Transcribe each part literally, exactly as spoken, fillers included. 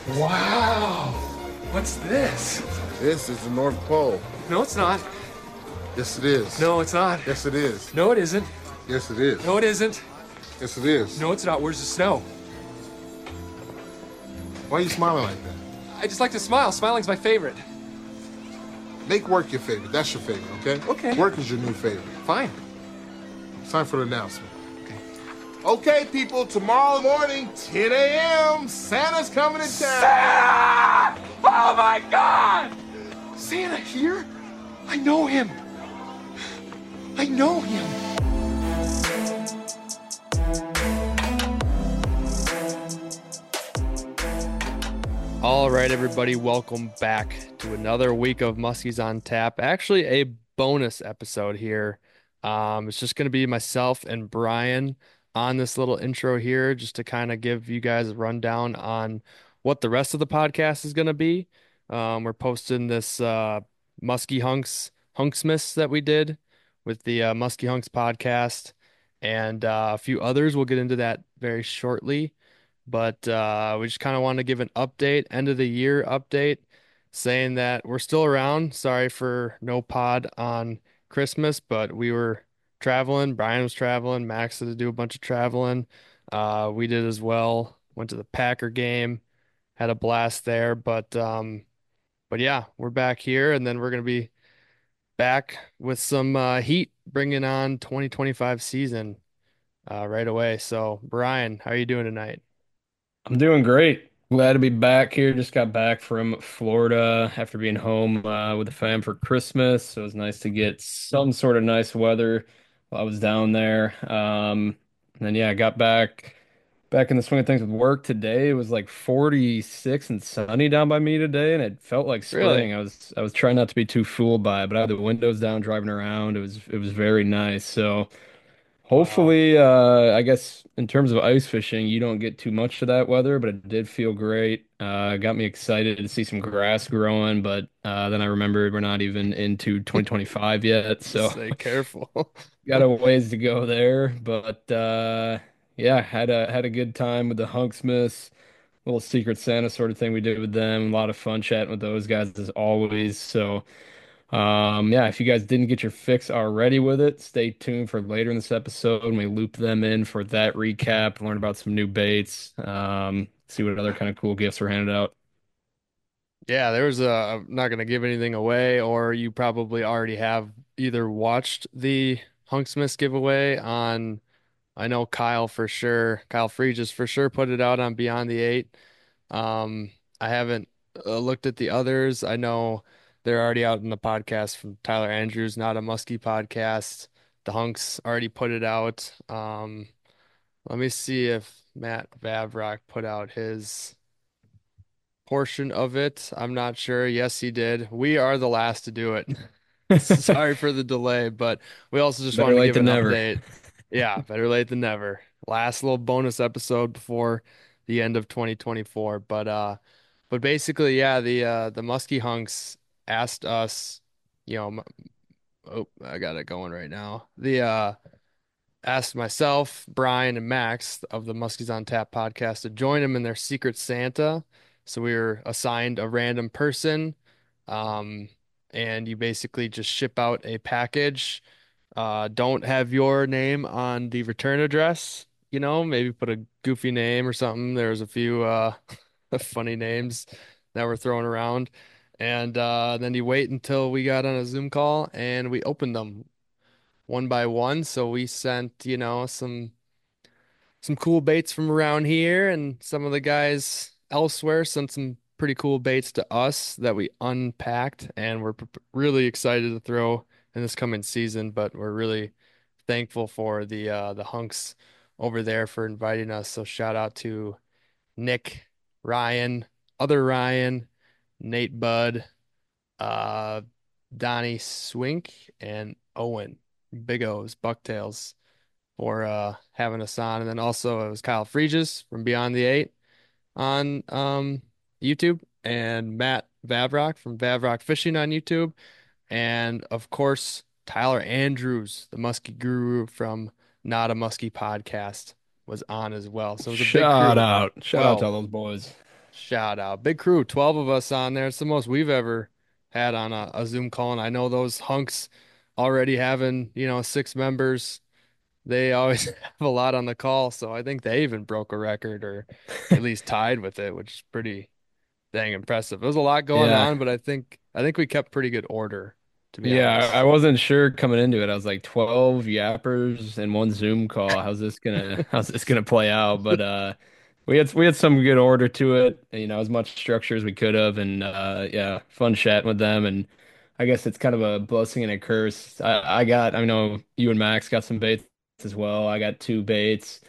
Wow! What's this? This is the North Pole. No, it's not. Yes, it is. No, it's not. Yes, it is. No, it isn't. Yes, it is. No, it isn't. Yes, it is. No, it's not. Where's the snow? Why are you smiling like that? I just like to smile. Smiling's my favorite. Make work your favorite. That's your favorite, okay? Okay. Work is your new favorite. Fine. It's time for the announcement. Okay. Okay, people, tomorrow morning, ten a.m., Santa's coming to town. Santa! Oh my God! Santa here? I know him. I know him. All right, everybody, welcome back to another week of Muskies on Tap. Actually, a bonus episode here. Um, it's just going to be myself and Brian on this little intro here, just to kind of give you guys a rundown on what the rest of the podcast is going to be. Um, we're posting this uh, Muskie Hunks Hunksmas that we did with the uh, Muskie Hunks podcast and uh, a few others. We'll get into that very shortly. But uh, we just kind of want to give an update, end of the year update, saying that we're still around. Sorry for no pod on Christmas, but we were traveling. Brian was traveling. Max had to do a bunch of traveling. Uh, we did as well. Went to the Packer game, had a blast there. But um, but yeah, we're back here, and then we're gonna be back with some uh, heat, bringing on twenty twenty-five season uh, right away. So, Brian, how are you doing tonight? I'm doing great. Glad to be back here. Just got back from Florida after being home uh, with the fam for Christmas. So it was nice to get some sort of nice weather while I was down there. Um, and then yeah, I got back back in the swing of things with work today. It was like forty-six and sunny down by me today, and it felt like Really? spring. I was I was trying not to be too fooled by it, but I had the windows down driving around. It was it was very nice. So. Wow. Hopefully, uh, I guess in terms of ice fishing, you don't get too much of that weather, but it did feel great. Uh, got me excited to see some grass growing, but uh, then I remembered we're not even into twenty twenty-five yet, so Say careful. got a ways to go there. But uh, yeah, had a had a good time with the Hunksmiths, little Secret Santa sort of thing we did with them. A lot of fun chatting with those guys as always. So. Um, yeah, if you guys didn't get your fix already with it, stay tuned for later in this episode when we loop them in for that recap, learn about some new baits, um, see what other kind of cool gifts were handed out. Yeah, there was a, I'm not going to give anything away, or you probably already have either watched the Hunk Smith giveaway on, I know Kyle for sure, Kyle Freegis for sure put it out on Beyond the Eight. Um, I haven't uh, looked at the others. I know they're already out in the podcast from Tyler Andrews, Not a Muskie podcast. The Hunks already put it out. Um, let me see if Matt Vavrock put out his portion of it. I'm not sure. Yes, he did. We are the last to do it. Sorry for the delay, but we also just Better wanted to late give an than never. update. Yeah, better late than never. Last little bonus episode before the end of twenty twenty-four. But uh but basically, yeah, the uh the Muskie Hunks asked us, you know, m- oh, I got it going right now. The uh asked myself, Brian, and Max of the Muskies on Tap podcast to join them in their Secret Santa. So we were assigned a random person, um, and you basically just ship out a package. Uh, don't have your name on the return address, you know, maybe put a goofy name or something. There's a few uh, funny names that were thrown around. And uh, then you wait until we got on a Zoom call and we opened them one by one. So we sent, you know, some some cool baits from around here, and some of the guys elsewhere sent some pretty cool baits to us that we unpacked, and we're p- really excited to throw in this coming season. But we're really thankful for the uh, the hunks over there for inviting us. So shout out to Nick, Ryan, other Ryan, Nate Budd, uh, Donnie Swink, and Owen. Big O's, Bucktails for uh having us on. And then also it was Kyle Freegis from Beyond the Eight on um YouTube, and Matt Vavrock from Vavrock Fishing on YouTube. And of course, Tyler Andrews, the muskie guru from Not a Muskie podcast, was on as well. So it was a big Shout crew. out. Shout out to Well, all those boys. Shout out. Big crew, twelve of us on there. It's the most we've ever had on a, a Zoom call. And I know those hunks already having, you know, six members. They always have a lot on the call. So I think they even broke a record or at least tied with it, which is pretty dang impressive. There was a lot going Yeah. on, but I think I think we kept pretty good order, to be Yeah, I I honest. wasn't sure coming into it. I was like twelve yappers in one Zoom call. How's this gonna how's this gonna play out? But uh we had we had some good order to it, you know, as much structure as we could have, and uh yeah, fun chatting with them. And I guess it's kind of a blessing and a curse. I, I got I know you and Max got some baits as well. I got two baits.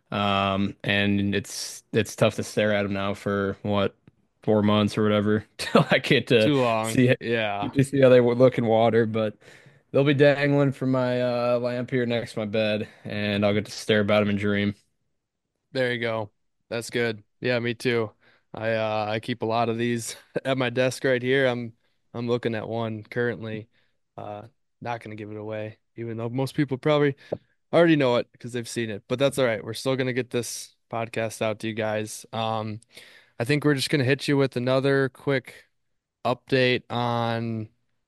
Um, and it's it's tough to stare at them now for what, four months or whatever till I get to Too long. see Yeah. to see how they would look in water. But they'll be dangling from my uh, lamp here next to my bed, and I'll get to stare about them and dream. There you go. That's good. Yeah, me too. I uh I keep a lot of these at my desk right here. I'm I'm looking at one currently. Uh Not gonna give it away, even though most people probably already know it because they've seen it. But that's all right. We're still gonna get this podcast out to you guys. Um I think we're just gonna hit you with another quick update on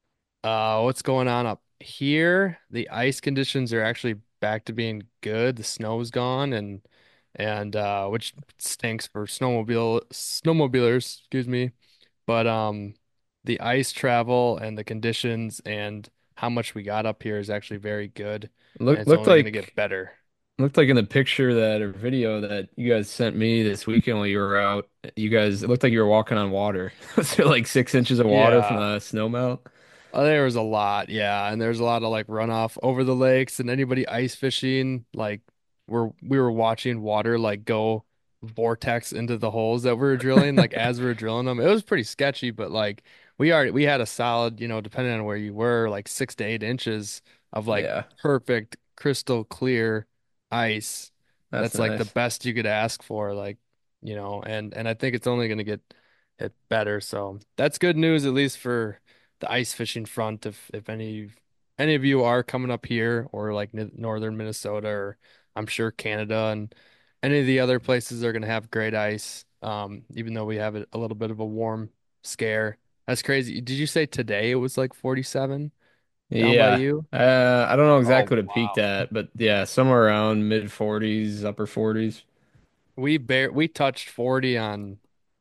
uh, what's going on up here? The ice conditions are actually back to being good. The snow's gone and and uh which stinks for snowmobile snowmobilers, excuse me. But um the ice travel and the conditions and how much we got up here is actually very good and Look it's looked only going to get like better. looked like in the picture that or video that you guys sent me this weekend while you were out, you guys it looked like you were walking on water. Was there like six inches of water from Yeah. the snow melt? Uh, there was a lot, yeah, and there's a lot of like runoff over the lakes and anybody ice fishing, like we're we were watching water like go vortex into the holes that we were drilling, like as we were drilling them. It was pretty sketchy, but like we already we had a solid, you know, depending on where you were, like six to eight inches of like Yeah, perfect crystal clear ice. that's That's like the nice. best you could ask for, like, you know, and and I think it's only gonna get it better. So that's good news, at least for the ice fishing front. If if any any of you are coming up here or like n northern Minnesota or I'm sure Canada and any of the other places are going to have great ice. Um, even though we have a, a little bit of a warm scare. That's crazy. Did you say today it was like forty-seven down by Yeah. you? Uh, I don't know Oh, exactly what it peaked wow. at, but yeah, somewhere around mid forties, upper forties. We bear we touched forty on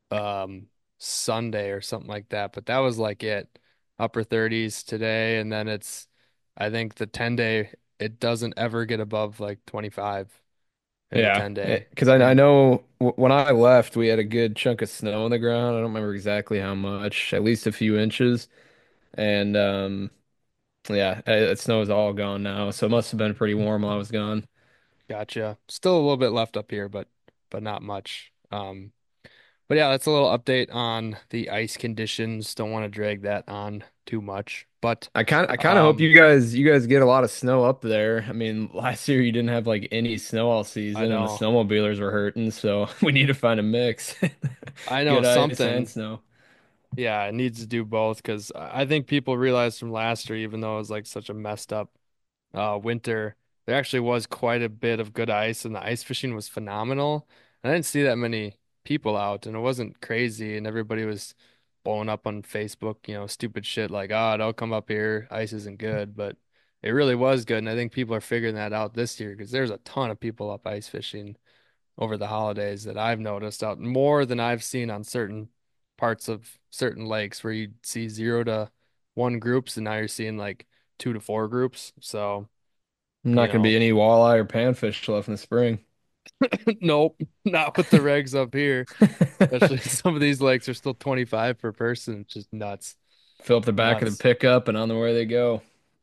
um Sunday or something like that, but that was like it. Upper thirties today, and then it's I think the ten day it doesn't ever get above like twenty-five in the Yeah, ten day. because I, I And know w when I left, we had a good chunk of snow on the ground. I don't remember exactly how much, at least a few inches. And um, yeah, uh, the snow is all gone now, so it must have been pretty warm while I was gone. gotcha. Still a little bit left up here, but but not much. Um but yeah, that's a little update on the ice conditions. Don't want to drag that on too much. But I kind I kind of hope um you guys you guys get a lot of snow up there. I mean, last year you didn't have like any snow all I season, and the know. snowmobilers were hurting. So we need to find a mix, I know good ice and something. snow. Yeah, it needs to do both because I think people realized from last year, even though it was like such a messed up uh, winter, there actually was quite a bit of good ice, and the ice fishing was phenomenal. And I didn't see that many people out, and it wasn't crazy, and everybody was blowing up on Facebook, you know, stupid shit like, "Oh, don't come up here, ice isn't good," but it really was good, and I think people are figuring that out this year because there's a ton of people up ice fishing over the holidays that I've noticed out more than I've seen on certain parts of certain lakes where you see zero to one groups and now you're seeing like two to four groups. So, Not you gonna be know, any walleye or panfish left in the spring. nope, not with the regs up here. Especially some of these lakes are still twenty-five per person, which is nuts. Fill up the back of the Nuts. pickup and on the way they go.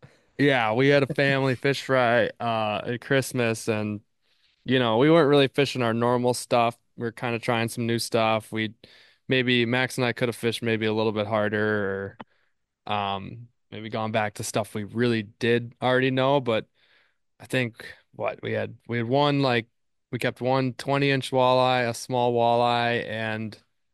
Yeah, we had a family fish fry uh at Christmas and you know, we weren't really fishing our normal stuff. We are kind of trying some new stuff. We maybe Max and I could have fished maybe a little bit harder or um maybe gone back to stuff we really did already know, but I think what we had we had one like we kept one twenty inch walleye, a small walleye, and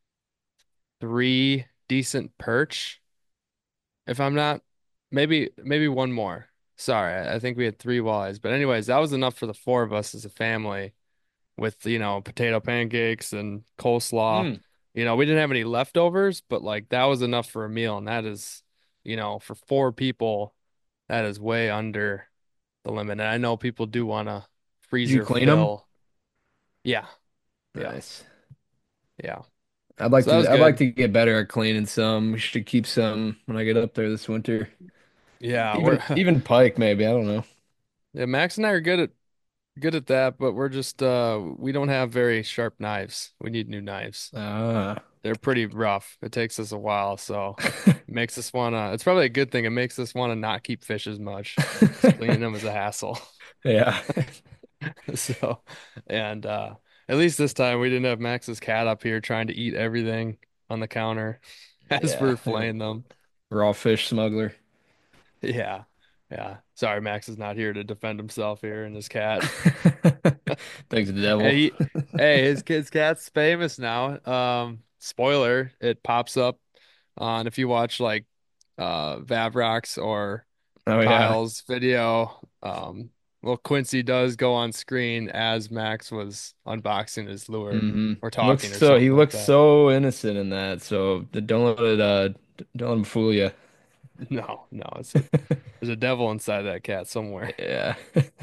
three decent perch, if I'm not maybe maybe one more. Sorry, I I think we had three walleyes. But anyways, that was enough for the four of us as a family with, you know, potato pancakes and coleslaw. Mm. You know, we didn't have any leftovers, but like that was enough for a meal, and that is, you know, for four people, that is way under the limit. And I know people do want to Did you freezer clean them? fill. Yeah, yeah, Nice. yeah. I'd like So that to was I'd like good. to get better at cleaning some. We should keep some when I get up there this winter. Yeah, we're Even even pike maybe, I don't know. yeah, Max and I are good at good at that, but we're just uh we don't have very sharp knives. We need new knives. Ah. They're pretty rough. It takes us a while, so it makes us wanna it's probably a good thing. It makes us wanna not keep fish as much because cleaning them is a hassle. Yeah. So, and uh at least this time we didn't have Max's cat up here trying to eat everything on the counter as Yeah. we're filleting them. Raw fish smuggler. Yeah. Yeah. Sorry, Max is not here to defend himself here and his cat. Thanks, the And devil. he, hey, his kid's cat's famous now. Um, spoiler, it pops up on if you watch like uh Vavrock's or Oh yeah. Kyle's video. Um, well, Quincy does go on screen as Max was unboxing his lure hmm or He looks talking or so he something like looks that. so innocent in that. So don't let it uh don't let him fool you. No, no, it's a there's a devil inside that cat somewhere. Yeah.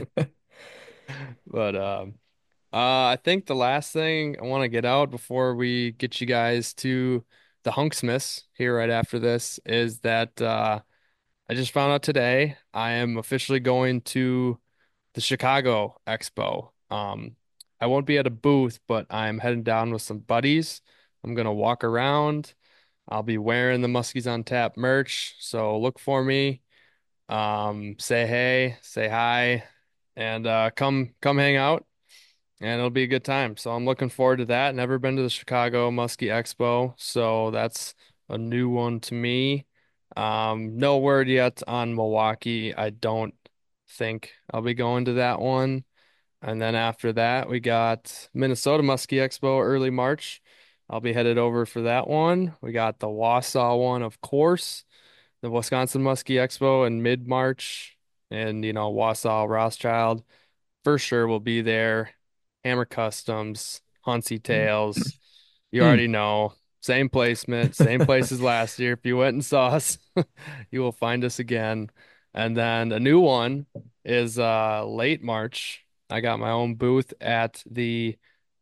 But um Uh, I think the last thing I want to get out before we get you guys to the Hunksmiths here right after this is that uh, I just found out today I am officially going to the Chicago Expo. Um, I won't be at a booth, but I'm heading down with some buddies. I'm gonna walk around. I'll be wearing the Muskies on Tap merch, so look for me. Um, say hey, say hi, and uh, come come hang out and it'll be a good time. So I'm looking forward to that. Never been to the Chicago Muskie Expo, so that's a new one to me. Um, no word yet on Milwaukee. I don't think I'll be going to that one. And then after that, we got Minnesota Muskie Expo early March. I'll be headed over for that one. We got the Wausau one, of course, the Wisconsin Muskie Expo in mid-March, and you know, Wausau Rothschild for sure will be there. Hammer Customs, Huntsy Tails. You Hmm. already know. Same placement, same place as last year. If you went and saw us, you will find us again. And then a new one is uh late March. I got my own booth at the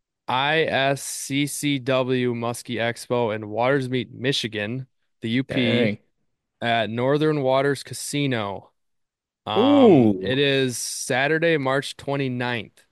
I S C C W Muskie Expo in Watersmeet, Michigan, the U P, Dang. at Northern Waters Casino. Um, Ooh. it is Saturday, March twenty-ninth.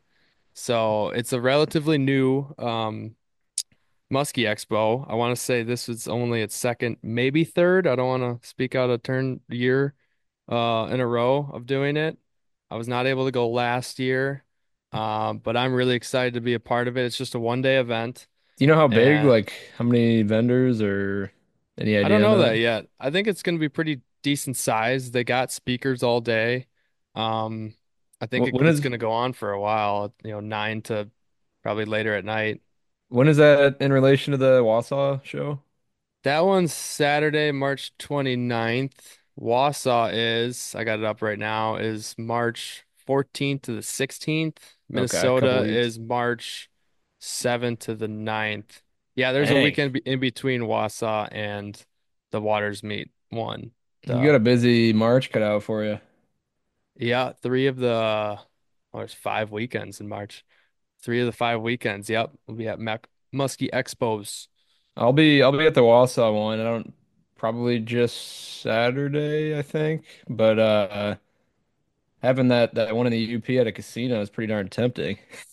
So it's a relatively new um Muskie Expo. I want to say this is only its second, maybe third. I don't want to speak out a turn year uh in a row of doing it. I was not able to go last year. Um, but I'm really excited to be a part of it. It's just a one day event. Do you know how big, And like how many vendors or any I don't idea on know that that? yet. I think it's going to be pretty decent size. They got speakers all day. Um, I think Wh- it, When it's is going to go on for a while, you know, nine to probably later at night. when is that in relation to the Wausau show? That one's Saturday, March twenty-ninth. Wausau is, I got it up right now, is March fourteenth to the sixteenth. Okay, a couple Minnesota weeks. is March seventh to the ninth. Yeah, there's a Dang. weekend be- in between Wausau and the Waters Meet one. You got The a busy March cut out for you. Yeah, three of the, oh, there's five weekends in March. Three of the five weekends. Yep, we'll be at Mac Muskie Expos. I'll be I'll be at the Wausau one. I don't probably just Saturday, I think. But uh having that that one in the U P at a casino is pretty darn tempting.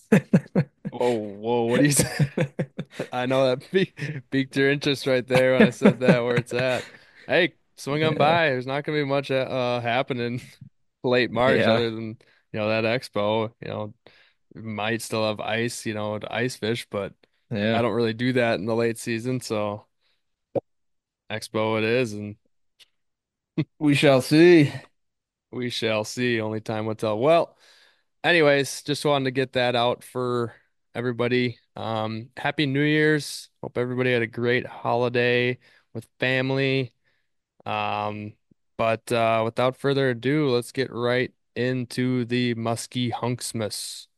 Whoa, whoa, what do you say? I know that piqued, piqued your interest right there when I said that, where it's at. Hey, swing on Yeah. by. There's not gonna be much uh uh, happening late March Yeah. other than, you know, that expo. You know, might still have ice, you know, to ice fish, but I Yeah. don't really do that in the late season, so expo it is, and We shall see. we shall see. Only time will tell. Well, anyways, just wanted to get that out for everybody. Um, Happy New Year's. Hope everybody had a great holiday with family. Um, but uh, without further ado, let's get right into the Muskie Hunksmas.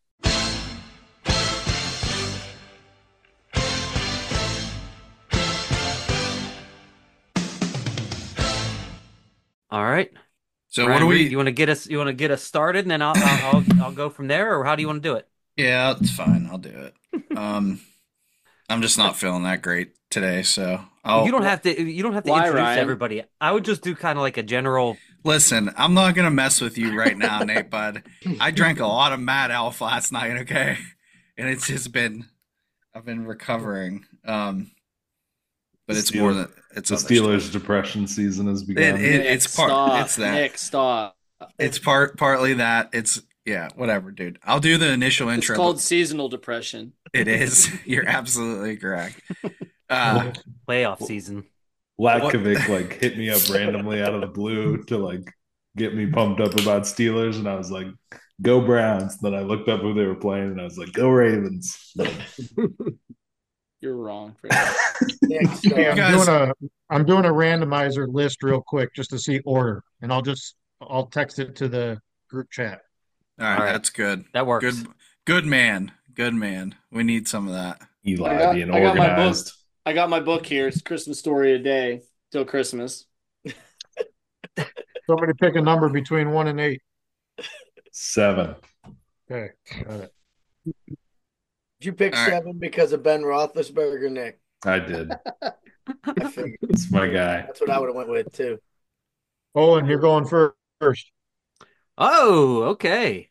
All right. So what do Ryan Reed, we? you want to get us you want to get us started and then I'll I'll I'll, I'll go from there, or how do you want to do it? Yeah, it's fine. I'll do it. Um, I'm just not feeling that great today, so You I'll don't have to you don't have to Why, introduce Ryan? everybody. I would just do kind of like a general. listen. I'm not gonna mess with you right now, Nate, bud. I drank a lot of Mad Elf last night, okay, and it's just been I've been recovering. Um, but The it's more Steelers, than it's the other stuff. Steelers depression season has It, begun. it Nick, it's part stop. it's that Nick, stop. it's part partly that it's yeah whatever, dude. I'll do the initial It's intro. called seasonal depression. It is. You're absolutely correct. Uh, Playoff season. Latkovic like hit me up randomly out of the blue to like get me pumped up about Steelers, and I was like, "Go Browns!" Then I looked up who they were playing, and I was like, "Go Ravens!" You're wrong for that. Nick, Hey, I'm Guys- doing a I'm doing a randomizer list real quick just to see order, and I'll just I'll text it to the group chat. all right, All right. that's good. That works. Good, good man. Good man. We need some of that. Eli I got- being I got my book. organized. I got my book here. It's Christmas story a day till Christmas. Somebody pick a number between one and eight. Seven. Okay, got it. Did you pick All right. seven because of Ben Roethlisberger, Nick? I did. I figured It's my guy. that's what I would have went with too. Owen, you're going fir- first. Oh, okay.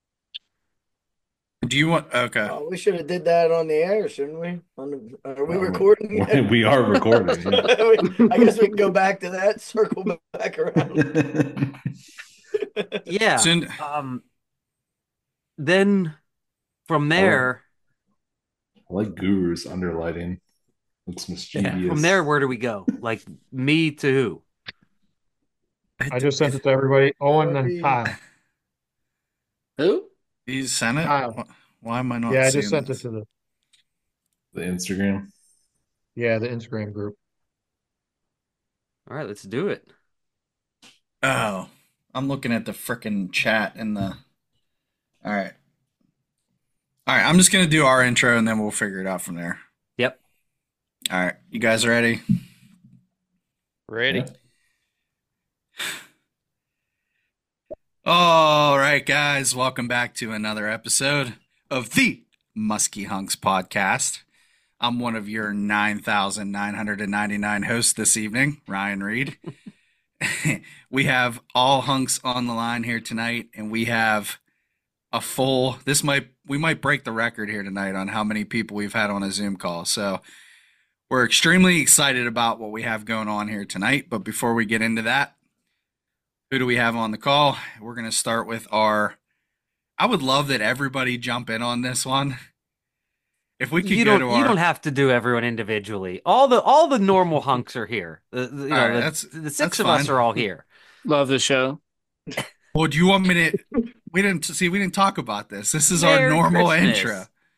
Do you want? Okay. Oh, we should have did that on the air, shouldn't we? On the, are we Um, recording? we- we are recording, I guess we can go back to that, circle back around. Yeah. Soon- Um. Then from there, I like Guru's underlighting. Looks mischievous. from there, where do we go? Like me to who? I just sent it to everybody. Owen and Kyle. Who? You sent it? Kyle. Why- Why am I not? Yeah, I seeing just sent it this? to the the Instagram. yeah the Instagram group. All right, let's do it. Oh, I'm looking at the frickin' chat in the. All right. All right. I'm just gonna do our intro and then we'll figure it out from there. Yep. All right. You guys ready? Ready? Yeah. All right, guys, welcome back to another episode of the Muskie Hunks podcast. I'm one of your nine thousand nine hundred ninety-nine hosts this evening, Ryan Reed. We have all hunks on the line here tonight, and we have a full, this might, we might break the record here tonight on how many people we've had on a Zoom call. So we're extremely excited about what we have going on here tonight. But before we get into that, who do we have on the call? We're going to start with our. I would love that everybody jump in on this one. If we could You go don't. to You our. don't have to do everyone individually. All the all the normal hunks are here. The, the- you know, All right, the, that's- the six that's of us fine. are all here. Love the show. Well, do you want me to? We didn't see. We didn't talk about this. This is our Merry normal Christmas. intro.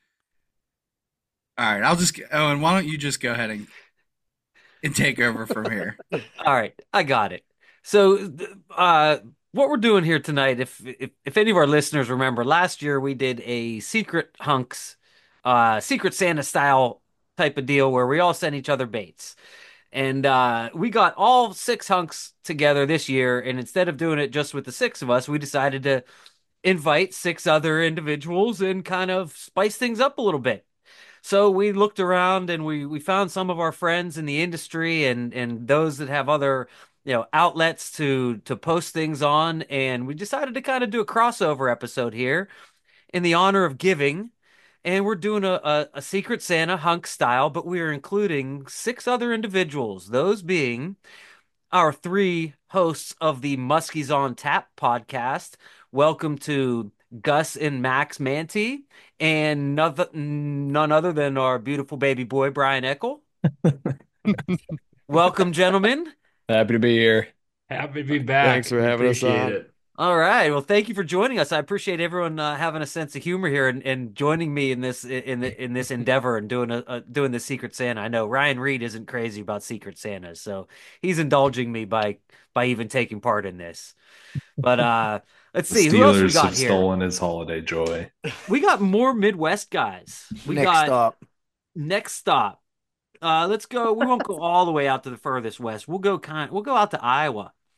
All right, I'll just. Oh, and why don't you just go ahead and and take over from here? All right, I got it. So, th- uh, what we're doing here tonight, if if if any of our listeners remember, last year we did a secret hunks, uh, Secret Santa style type of deal where we all sent each other baits. And uh, we got all six hunks together this year, and instead of doing it just with the six of us, we decided to invite six other individuals and kind of spice things up a little bit. So we looked around and we we found some of our friends in the industry and and those that have other, you know, outlets to to post things on, and we decided to kind of do a crossover episode here in the honor of giving. And we're doing a, a, a Secret Santa hunk style, but we are including six other individuals, those being our three hosts of the Muskies on Tap podcast. Welcome to Gus and Max Manti, and none, none other than our beautiful baby boy, Brian Eckel. Welcome, gentlemen. Happy to be here. Happy to be back. Thanks for having us Appreciate on. it. All right. Well, thank you for joining us. I appreciate everyone uh, having a sense of humor here and, and joining me in this in the, in this endeavor and doing a, a doing the Secret Santa. I know Ryan Reed isn't crazy about Secret Santa, so he's indulging me by by even taking part in this. But uh, let's The see who else we Steelers got have here. stolen his holiday joy. We got more Midwest guys. We Next got stop. next stop. Uh, let's go. We won't go all the way out to the furthest west. We'll go kind. We'll go out to Iowa.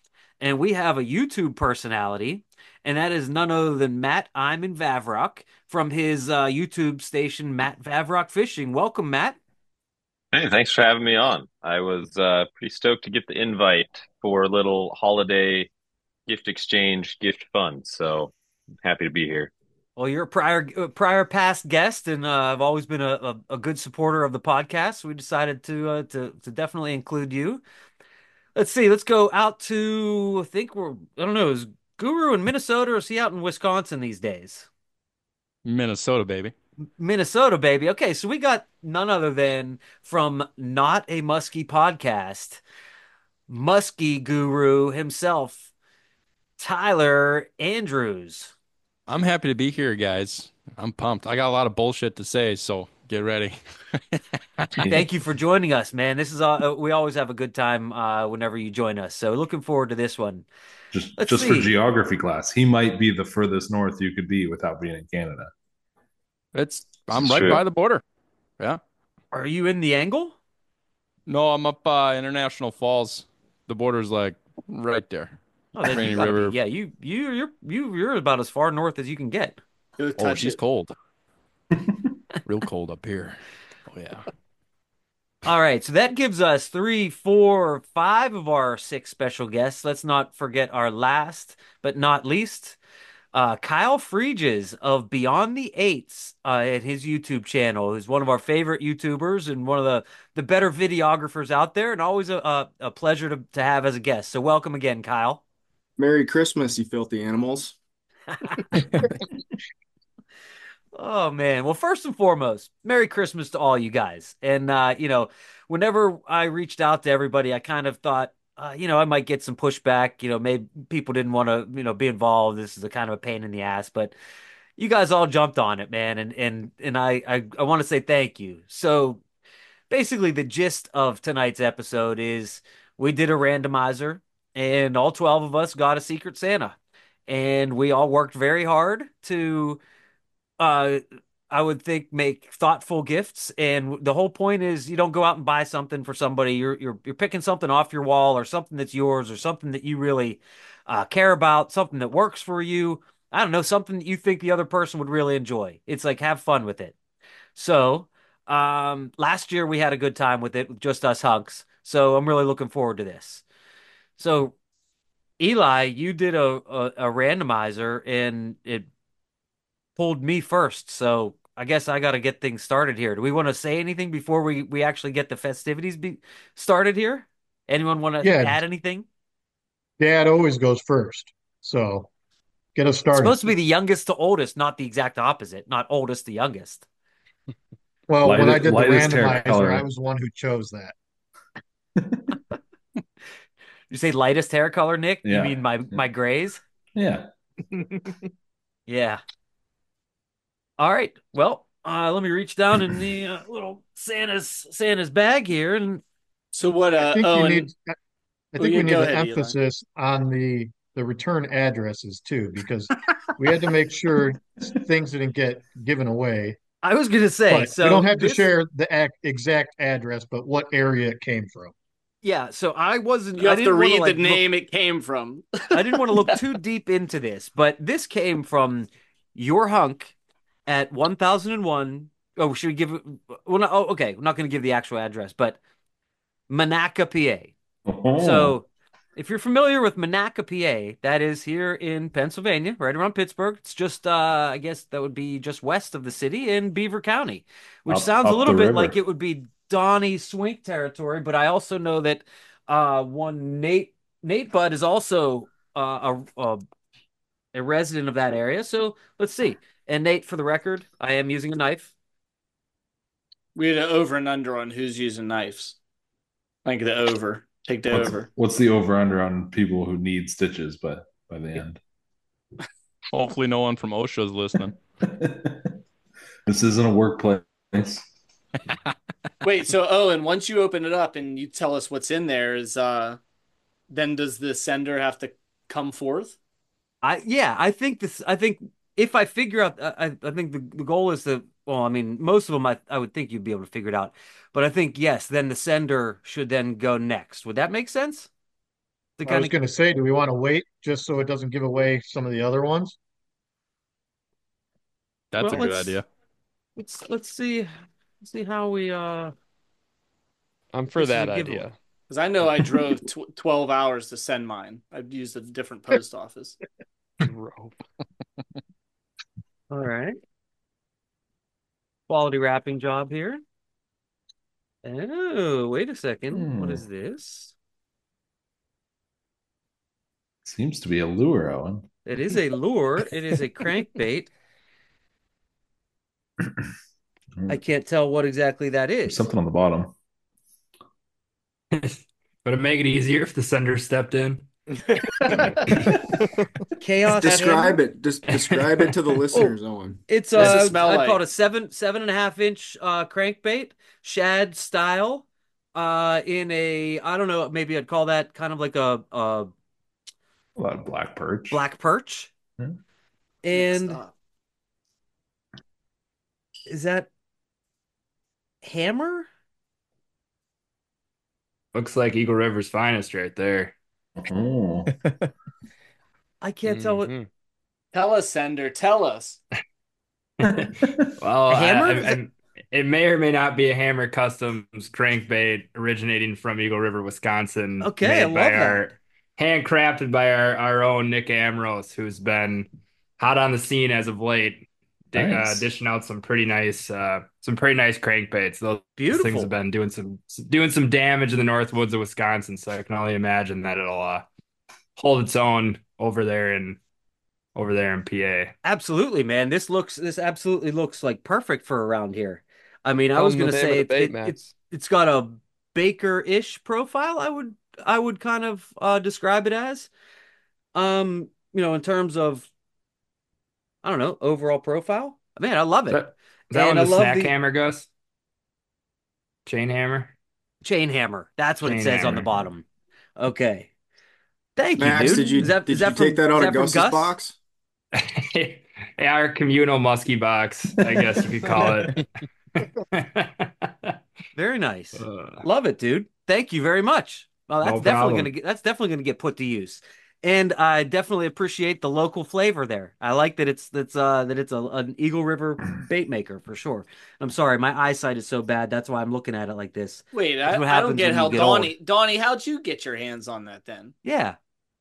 and we have a YouTube personality, and that is none other than Matt Iman Vavrock from his uh, YouTube station, Matt Vavrock Fishing. Welcome, Matt. Hey, thanks for having me on. I was uh, pretty stoked to get the invite for a little holiday gift exchange gift fund, so happy to be here. Well, you're a prior uh, prior past guest, and uh, I've always been a, a, a good supporter of the podcast. So we decided to uh, to to definitely include you. Let's see. Let's go out to I think we're I don't know. Is Guru in Minnesota or is he out in Wisconsin these days? Minnesota, baby. Minnesota, baby. Okay, so we got none other than from Not a Muskie podcast, Muskie Guru himself, Tyler Andrews. I'm happy to be here, guys. I'm pumped. I got a lot of bullshit to say, so get ready. Thank you for joining us, man. This is uh, we always have a good time uh, whenever you join us. So looking forward to this one. Just Let's just for see. geography class, he might be the furthest north you could be without being in Canada. It's I'm It's right true. by the border. Yeah. Are you in the angle? No, I'm up uh International Falls. The border's like right there. Oh, then you Rainy gotta be. River. Yeah, you you you're you you're about as far north as you can get. Go Oh, touch she's it. cold. Real cold up here. Oh yeah. All right, so that gives us three, four, five of our six special guests. Let's not forget our last but not least, uh, Kyle Freeges of Beyond the Eights uh, at his YouTube channel. Who's one of our favorite YouTubers and one of the, the better videographers out there, and always a, a, a pleasure to, to have as a guest. So welcome again, Kyle. Merry Christmas, you filthy animals. Oh man. Well, first and foremost, Merry Christmas to all you guys. And uh, you know, whenever I reached out to everybody, I kind of thought, uh, you know, I might get some pushback. You know, maybe people didn't want to, you know, be involved. This is a kind of a pain in the ass, but you guys all jumped on it, man. And and and I I, I want to say thank you. So basically, the gist of tonight's episode is we did a randomizer, and all twelve of us got a Secret Santa, and we all worked very hard to uh I would think make thoughtful gifts, and the whole point is you don't go out and buy something for somebody. You're you're you're picking something off your wall or something that's yours or something that you really uh, care about, something that works for you. I don't know, something that you think the other person would really enjoy. It's like have fun with it. So, um, last year we had a good time with it with just us hunks. So I'm really looking forward to this. So Eli, you did a a, a randomizer and it pulled me first, so I guess I got to get things started here. Do we want to say anything before we we actually get the festivities be started here? Anyone want to Yeah, add anything? Dad always goes first. So get us It's started. supposed to be the youngest to oldest, not the exact opposite. Not oldest to youngest. Well, when I Light, did the lightest hair randomizer, color. I was the one who chose that. You say lightest hair color, Nick? You Yeah. mean my my grays? Yeah. Yeah. All right. Well, uh, let me reach down in the uh, little Santa's Santa's bag here, and So what? I Uh, think you Owen, need I oh, think yeah, we need go an ahead, Eli. emphasis on the the return addresses too, because we had to make sure things didn't get given away. I was gonna say, But so we don't have to this- share the ac exact address, but what area it came from. Yeah, so I wasn't. You I have to didn't wanna, read like, the look- name it came from. I didn't want to look too deep into this, but this came from your hunk at one thousand one. Oh, should we give it? Well, no, oh, okay. We're not going to give the actual address, but Monaca, P A. Oh. So if you're familiar with Monaca, P A, that is here in Pennsylvania, right around Pittsburgh. It's just, uh, I guess that would be just west of the city in Beaver County, which Up- sounds a up little the bit river. like it would be Donnie Swink territory. But I also know that uh, one Nate Nate Budd is also uh, a, a a resident of that area. So let's see. And Nate, for the record, I am using a knife. We had an over and under on who's using knives. I think the over. Take the What's, over. what's the over under on people who need stitches by by the end? Hopefully no one from OSHA is listening. This isn't a workplace. Wait, so Owen, once you open it up and you tell us what's in there, is uh, then does the sender have to come forth? I yeah, I think this. I think if I figure out, I I think the, the goal is to. Well, I mean, most of them, I I would think you'd be able to figure it out. But I think yes, then the sender should then go next. Would that make sense? to I kind was of. going to say, do we want to wait just so it doesn't give away some of the other ones? That's Well, a good let's idea. let's let's see let's see how we uh. I'm for This is a that giveaway. idea. Because I know I drove tw- twelve hours to send mine. I've used a different post office. Drove. All right. Quality wrapping job here. Oh, wait a second. What Hmm. is this? Seems to be a lure, Owen. It is a lure. It is a crankbait. I can't tell what exactly that There's is. something on the bottom. Would it make it easier if the sender stepped in? Chaos Describe hammer? it. Just describe it to the listeners, Owen. It's What's it uh, smell I'd like? call it a seven seven and a half inch uh crankbait, shad style, uh, in a I don't know, maybe I'd call that kind of like a a A lot of black perch. black perch. Hmm. And Stop. is that hammer? Looks like Eagle River's finest right there. Oh. I can't tell what Mhm. Tell us, Sender. Tell us. Well, A I, hammer? I, Is it- I, it may or may not be a Hammer Customs crankbait originating from Eagle River, Wisconsin. Okay, I made by love our, that. handcrafted by our, our own Nick Ambrose, who's been hot on the scene as of late, di- uh, Nice. dishing out some pretty nice, uh, some pretty nice crankbaits. Those, those things Beautiful. have been doing some doing some damage in the North Woods of Wisconsin, so I can only imagine that it'll uh, hold its own over there in over there in P A. Absolutely, man. This looks this absolutely looks like perfect for around here. I mean, I Tell was them the gonna name of say the it, bait, it, it Max. it's got a Baker-ish profile. I would I would kind of uh, describe it as. Um, you know, in terms of I don't know overall profile. Man, I love Is it, that, is that and one I the love snack the hammer, Gus? Chain hammer? chain hammer. That's what it Chain says on the hammer. bottom. Okay, thank you, Max, dude. did you Is that did is you that from take that is out of that from Gus's Gus? box? Yeah, our communal muskie box, I guess you could call it. Very nice. Uh, Love it, dude. Thank you very much. Well, that's no definitely problem. gonna get that's definitely gonna get put to use. And I definitely appreciate the local flavor there. I like that it's that's uh that it's a, an Eagle River bait maker for sure. I'm sorry, my eyesight is so bad. That's why I'm looking at it like this. Wait, That's I, what I don't happens get when how you get old. Donnie Donnie, how'd you get your hands on that then? Yeah.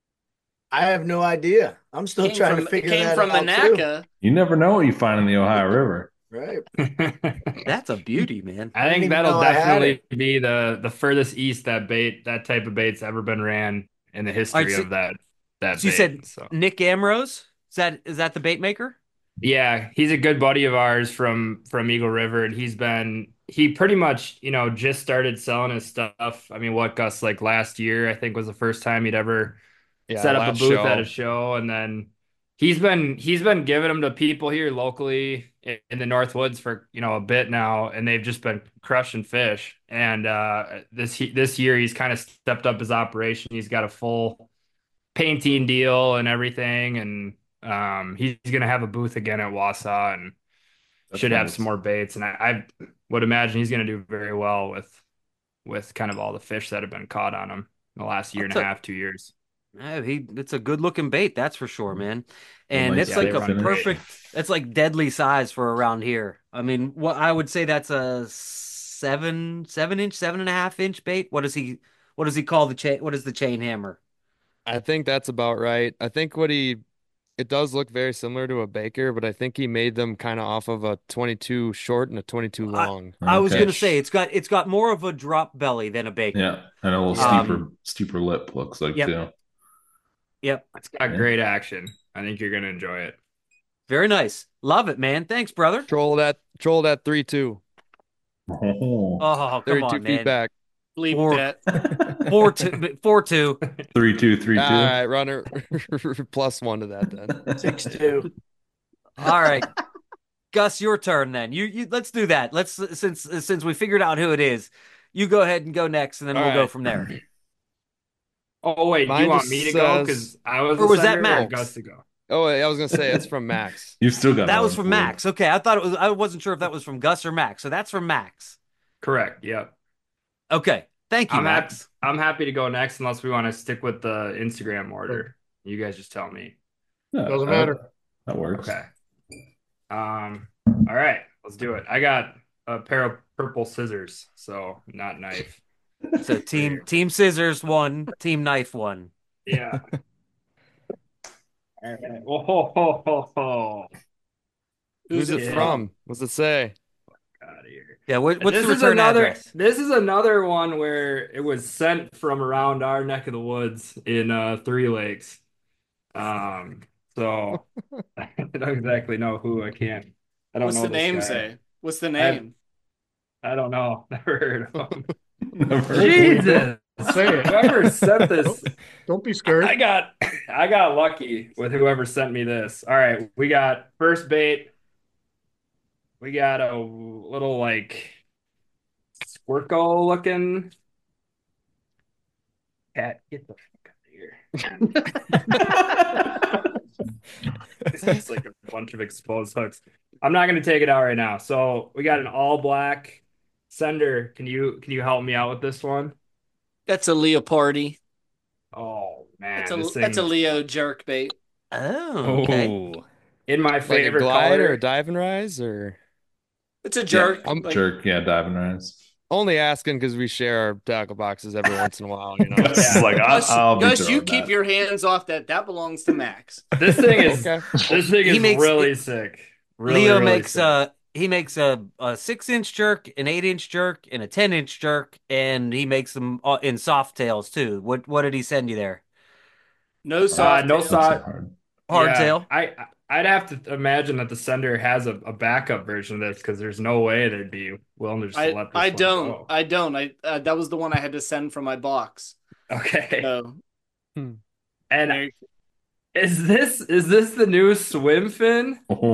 I have no idea. I'm still Came trying from to figure came that from out too. Monaca. You never know what you find in the Ohio River. Right. That's a beauty, man. I didn't think even that'll know I had definitely be the the furthest east that bait that type of bait's ever been ran in the All history right, so, of that that so you bait. said So Nick Amrose? Is that is that the bait maker? yeah, he's a good buddy of ours from from Eagle River, and he's been he pretty much you know just started selling his stuff. I mean, what Gus like last year I think was the first time he'd ever Yeah, set up a last booth at show. a show, and then he's been he's been giving them to people here locally in, in the North Woods for you know a bit now, and they've just been crushing fish. And uh, this he- this year he's kind of stepped up his operation. He's got a full painting deal and everything, and um, he's gonna have a booth again at Wausau, and That's should have nice. some more baits. And I, I would imagine he's gonna do very well with with kind of all the fish that have been caught on him in the last year I'll and tell- a half, two years. Yeah, he it's a good looking bait, that's for sure, man. And nice it's like fit a finish. perfect it's like deadly size for around here. I mean, what I would say that's a seven seven inch, seven and a half inch bait. What does he what does he call the chain what is the chain hammer? I think that's about right. I think what he it does look very similar to a Baker, but I think he made them kind of off of a twenty-two short and a twenty-two I, long. I was Okay. gonna say it's got it's got more of a drop belly than a baker. Yeah, and a little Um, steeper steeper lip looks like yep. too. Yep. It's got Yeah. great action. I think you're gonna enjoy it. Very nice. Love it, man. Thanks, brother. Troll that troll that three two. Oh. Oh, come thirty-two on, feet man. back. Bleep Four- that. Four two four two. Three two three two. All right, runner plus one to that then. Six two. All right. Gus, your turn then. You you let's do that. Let's since since we figured out who it is, you go ahead and go next, and then All we'll go right. from there. Oh wait, Mine you want just me to go? says- Because I was Or the was that sender, Max? or Gus to go. Oh, wait, I was gonna say it's from Max. You've still got That was one from for Max. Okay, I thought it was. I wasn't sure if that was from Gus or Max. So that's from Max. Correct. Yep. Okay, Thank you, I'm happy. Max. I'm happy to go next, unless we want to stick with the Instagram order. You guys just tell me. Yeah, Doesn't that- matter. That works. Okay. Um. All right. Let's do it. I got a pair of purple scissors, so not knife. So team team scissors one, team knife one. Yeah. All right. Whoa, ho, ho, ho, ho. Who's it Yeah. from? What's it say? Out of here. Yeah, what, what's This the is return another. address? This is another one where it was sent from around our neck of the woods in uh, Three Lakes. Um. So I don't exactly know who. I can't. I don't What's know the this name guy. say? What's the I- name? I don't know. Never heard of him. Never heard Jesus. Say it. Whoever sent this, Don't, don't be scared. I got I got lucky with whoever sent me this. All right, we got first bait. We got a little like Squircle looking cat. Get the fuck out of here. It's like a bunch of exposed hooks. I'm not gonna take it out right now. So we got an all black sender. Can you can you help me out with this one? That's a Leopardi. Oh man, That's a this that's a thing Leo jerk bait. Oh, okay. Oh, in my Like a favorite glide or color. a dive and rise or It's a jerk. I'm- like- Jerk, yeah, diving rise. only asking because we share our tackle boxes every once in a while, you know. It's like, I, Gus, I'll be Gus, you throwing keep that. your hands off that. That belongs to Max. This thing is Okay. this thing He is makes- really sick. Really, Leo really makes sick. uh he makes a, a six inch jerk, an eight inch jerk, and a ten inch jerk, and he makes them uh, in soft tails too. What what did he send you there? No uh, soft. no tails. soft Hard. Hardtail. Yeah, I I'd have to imagine that the sender has a, a backup version of this because there's no way they'd be willing to just I, let this I one don't. go. I don't. I uh, that was the one I had to send from my box. Okay. So And Merry- is this is this the new swim fin? Oh.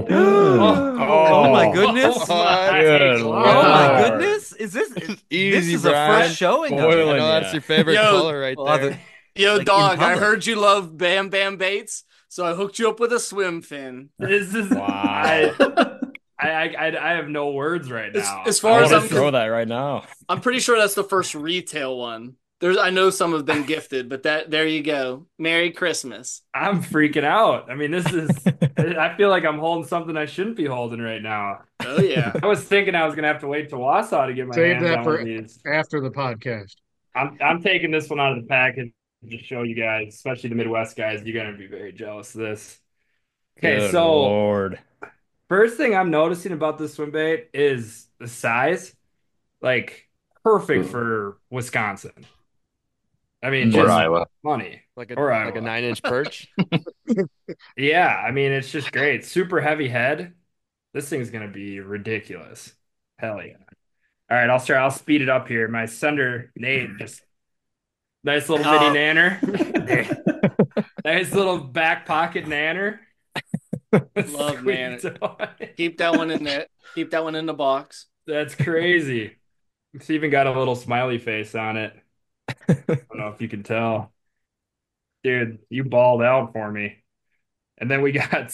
Oh my goodness. Oh my Good Oh my Lord. goodness! Is this this Easy, is a Brian. first showing of I it. Boiling know that's ya. your favorite Yo, color right Well, there. the- Yo, Like in dog, I public. heard you love Bam Bam baits, so I hooked you up with a swim fin. This is Wow. I, I I I have no words right As- now. as I far as want I'm to throw that right now. I'm pretty sure that's the first retail one. There's, I know some have been gifted, but that there you go. Merry Christmas. I'm freaking out. I mean, this is I feel like I'm holding something I shouldn't be holding right now. Oh yeah. I was thinking I was gonna have to wait to Wausau to get my Save hands that on for one of these. after the podcast. I'm I'm taking this one out of the package to show you guys, especially the Midwest guys. You're gonna be very jealous of this. Okay, Good so Lord. first thing I'm noticing about this swim bait is the size. Like perfect for Wisconsin. I mean, Or just Iowa. money. Like a Or like a Iowa. nine inch perch. Yeah, I mean, it's just great. Super heavy head. This thing's gonna be ridiculous. Hell yeah. All right, I'll start. I'll speed it up here. My sender, Nate, just nice little Oh. mini nanner. Nice little back pocket nanner. Love Squeak nanner. toy. Keep that one in there. Keep that one in the box. That's crazy. It's even got a little smiley face on it. I don't know if you can tell. Dude, you balled out for me. And then we got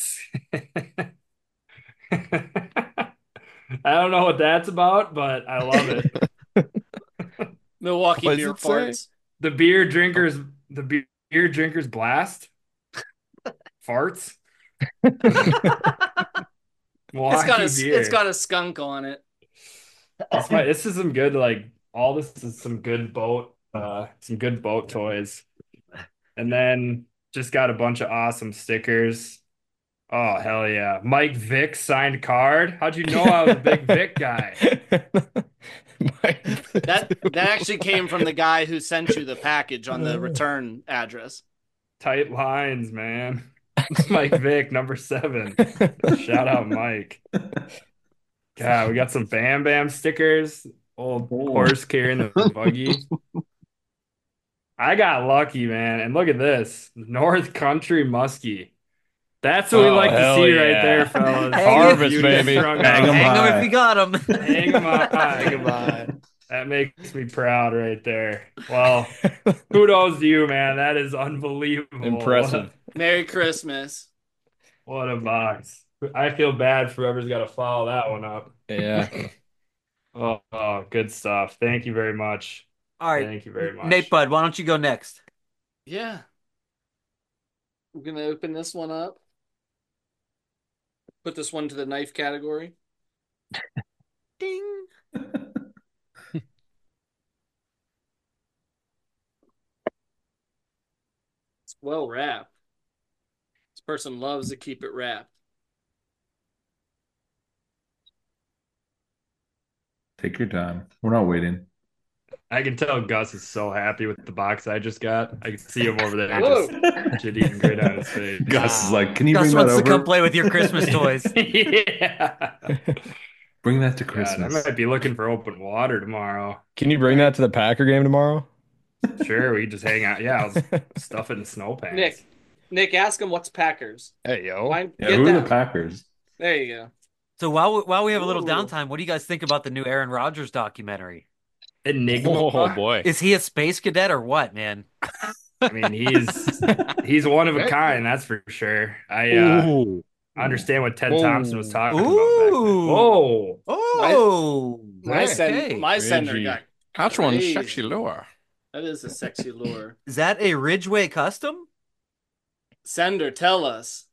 I don't know what that's about, but I love it. Milwaukee What does beer it say? farts. The beer drinkers, the be- beer drinkers blast. Farts. It's got a Milwaukee beer. it's got a skunk on it. This, might, this is some good, like, all this is some good boat, uh, some good boat toys. And then just got a bunch of awesome stickers. Oh, hell yeah. Mike Vick signed card. How'd you know I was a big Vic guy? That that actually came from the guy who sent you the package on the return address. Tight lines, man. Mike Vick, number seven. Shout out, Mike. God, we got some Bam Bam stickers. Old horse carrying the buggy. I got lucky, man. And look at this. North Country Muskie. That's what we Oh, like to hell see yeah. right there, fellas. Hang 'em. Harvest, Beauty baby. strung Hang 'em out. Hang high. them if you got them. Hang 'em high. Hang 'em high. That makes me proud right there. Well, kudos to you, man. That is unbelievable. Impressive. Merry Christmas. What a box. I feel bad for whoever's got to follow that one up. Yeah. Oh, oh, good stuff. Thank you very much. All right, Thank you very much. Nate Bud, why don't you go next? Yeah. I'm going to open this one up. Put this one to the knife category. Ding. It's well wrapped. This person loves to keep it wrapped. Take your time. We're not waiting. I can tell Gus is so happy with the box I just got. I can see him over there Whoa. just shit eating grin on his face. Gus is like, can you Gus bring that wants to over? come play with your Christmas toys. Yeah. Bring that to God, I Christmas. might be looking for open water tomorrow. Can you bring that to the Packer game tomorrow? Sure, we can just hang out. Yeah, I'll stuff it in snow pants. Nick, Nick, ask him what's Packers. Hey, yo. Why- Yeah, get who are that. the Packers? There you go. So while we, while we have a little Ooh. downtime, what do you guys think about the new Aaron Rodgers documentary? Enigma. Oh boy. Is he a space cadet or what, man? I mean, he's he's one of a kind, that's for sure. I uh, Ooh. understand what Ted Whoa. Thompson was talking about back then. Ooh. Whoa. Oh, My, okay. send, my sender Reggie. got That's one crazy. sexy lure. That is a sexy lure. Is that a Ridgeway custom? Sender, tell us.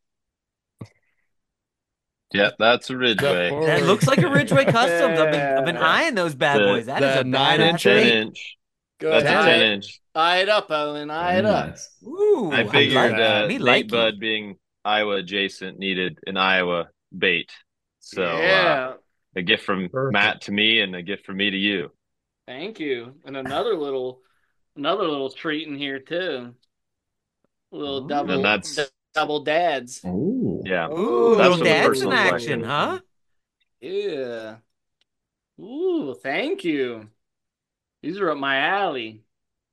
Yeah, that's a Ridgeway. Or- That looks like a Ridgeway custom. I've been I've been Yeah. eyeing those bad The- boys. That is the a nine badass inch ten bait. inch. Go That's a ahead. ten inch. Eye it up, Owen. Eye it Very up. nice. Ooh, I figured like uh, Me Nate like Bud being Iowa adjacent needed an Iowa bait. So uh, yeah. a gift from Perfect. Matt to me and a gift from me to you. Thank you. And another little another little treat in here too. A little Ooh. double And that's- d- double dads. Oh, Yeah. Ooh, That's little for the dads in personal action, collection. huh? Yeah. Ooh, thank you. These are up my alley.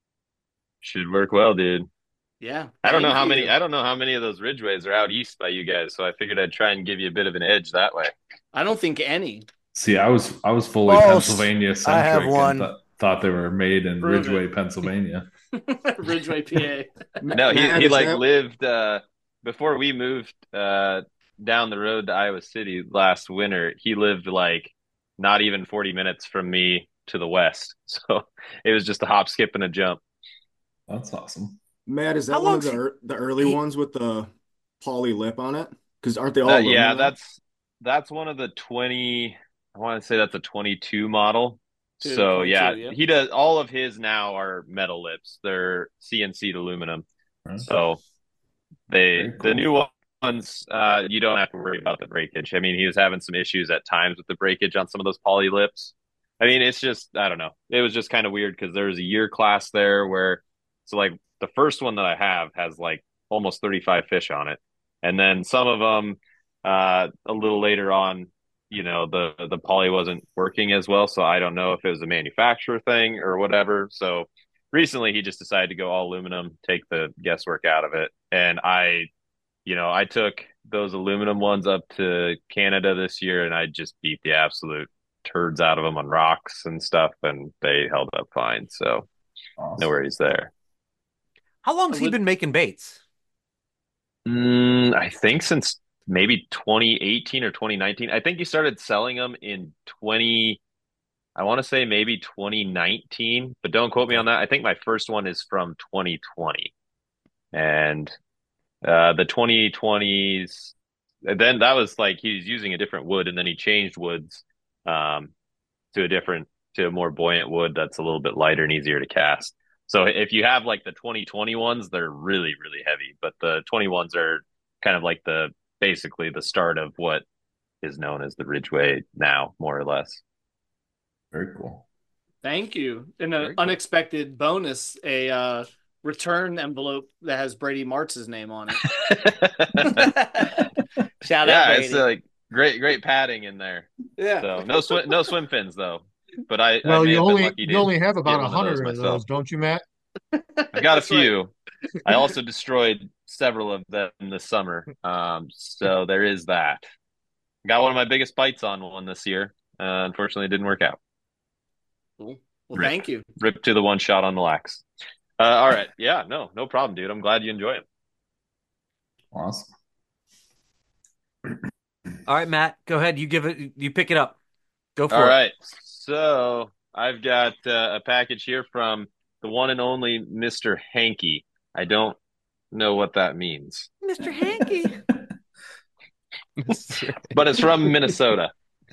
Should work well, dude. Yeah. I don't know thank how you. many I don't know how many of those Ridgeways are out east by you guys, so I figured I'd try and give you a bit of an edge that way. I don't think any. see, I was I was fully False. Pennsylvania I have centric one. and th- thought they were made in Prove it. Ridgeway, Pennsylvania. Ridgeway, P A. No, he Matt, he is like that- lived uh before we moved uh down the road to Iowa City last winter. He lived like not even forty minutes from me to the west. So it was just a hop, skip, and a jump. That's awesome. Matt, is How that one of long's the he- ear- the early he- ones with the poly lip on it? Because aren't they all Uh, aluminum yeah, now? that's that's one of the twenty. I want to say that's a twenty-two model. Two, So yeah, twenty-two, yep. he does all of his now are metal lips. They're C N C'd aluminum. Right. So they Very the cool. new ones uh you don't have to worry about the breakage. I mean, he was having some issues at times with the breakage on some of those poly lips. I mean, it's just I don't know. It was just kind of weird because there was a year class there where so like the first one that I have has like almost thirty-five fish on it. And then some of them uh a little later on, you know, the the poly wasn't working as well, so I don't know if it was a manufacturer thing or whatever. So recently he just decided to go all aluminum, take the guesswork out of it. And I, you know, I took those aluminum ones up to Canada this year and I just beat the absolute turds out of them on rocks and stuff, and they held up fine. So Awesome. no worries there. How long's he Would- been making baits? Mm, I think since maybe twenty eighteen or twenty nineteen. I think he started selling them in twenty, I want to say maybe twenty nineteen, but don't quote me on that. I think my first one is from twenty twenty. And uh, the twenty twenties, then that was like he was using a different wood and then he changed woods um, to a different, to a more buoyant wood that's a little bit lighter and easier to cast. So if you have like the twenty twenty ones, they're really, really heavy, but the twenty-ones are kind of like the basically the start of what is known as the Ridgeway now, more or less. Very cool. Thank you. And Very an cool. unexpected bonus, a uh, return envelope that has Brady Martz's name on it. Shout out, Yeah, Brady. it's like great, great padding in there. yeah. So no swim, no swim fins though. But I, I Well, may you have been only lucky to you only have about get a one of those hundred of myself. those, don't you, Matt? I've got a That's right. few. I also destroyed several of them this summer. Um, so there is that. Got one of my biggest bites on one this year. Uh, unfortunately, it didn't work out. Cool. Well, Rip. thank you. Rip to the one shot on the lax. Uh, all right. Yeah, no, no problem, dude. I'm glad you enjoy it. Awesome. All right, Matt, go ahead. You give it. You pick it up. Go for All it. right. So I've got uh, a package here from the one and only Mister Hanky. I don't know what that means, Mister Hanky. but it's from Minnesota.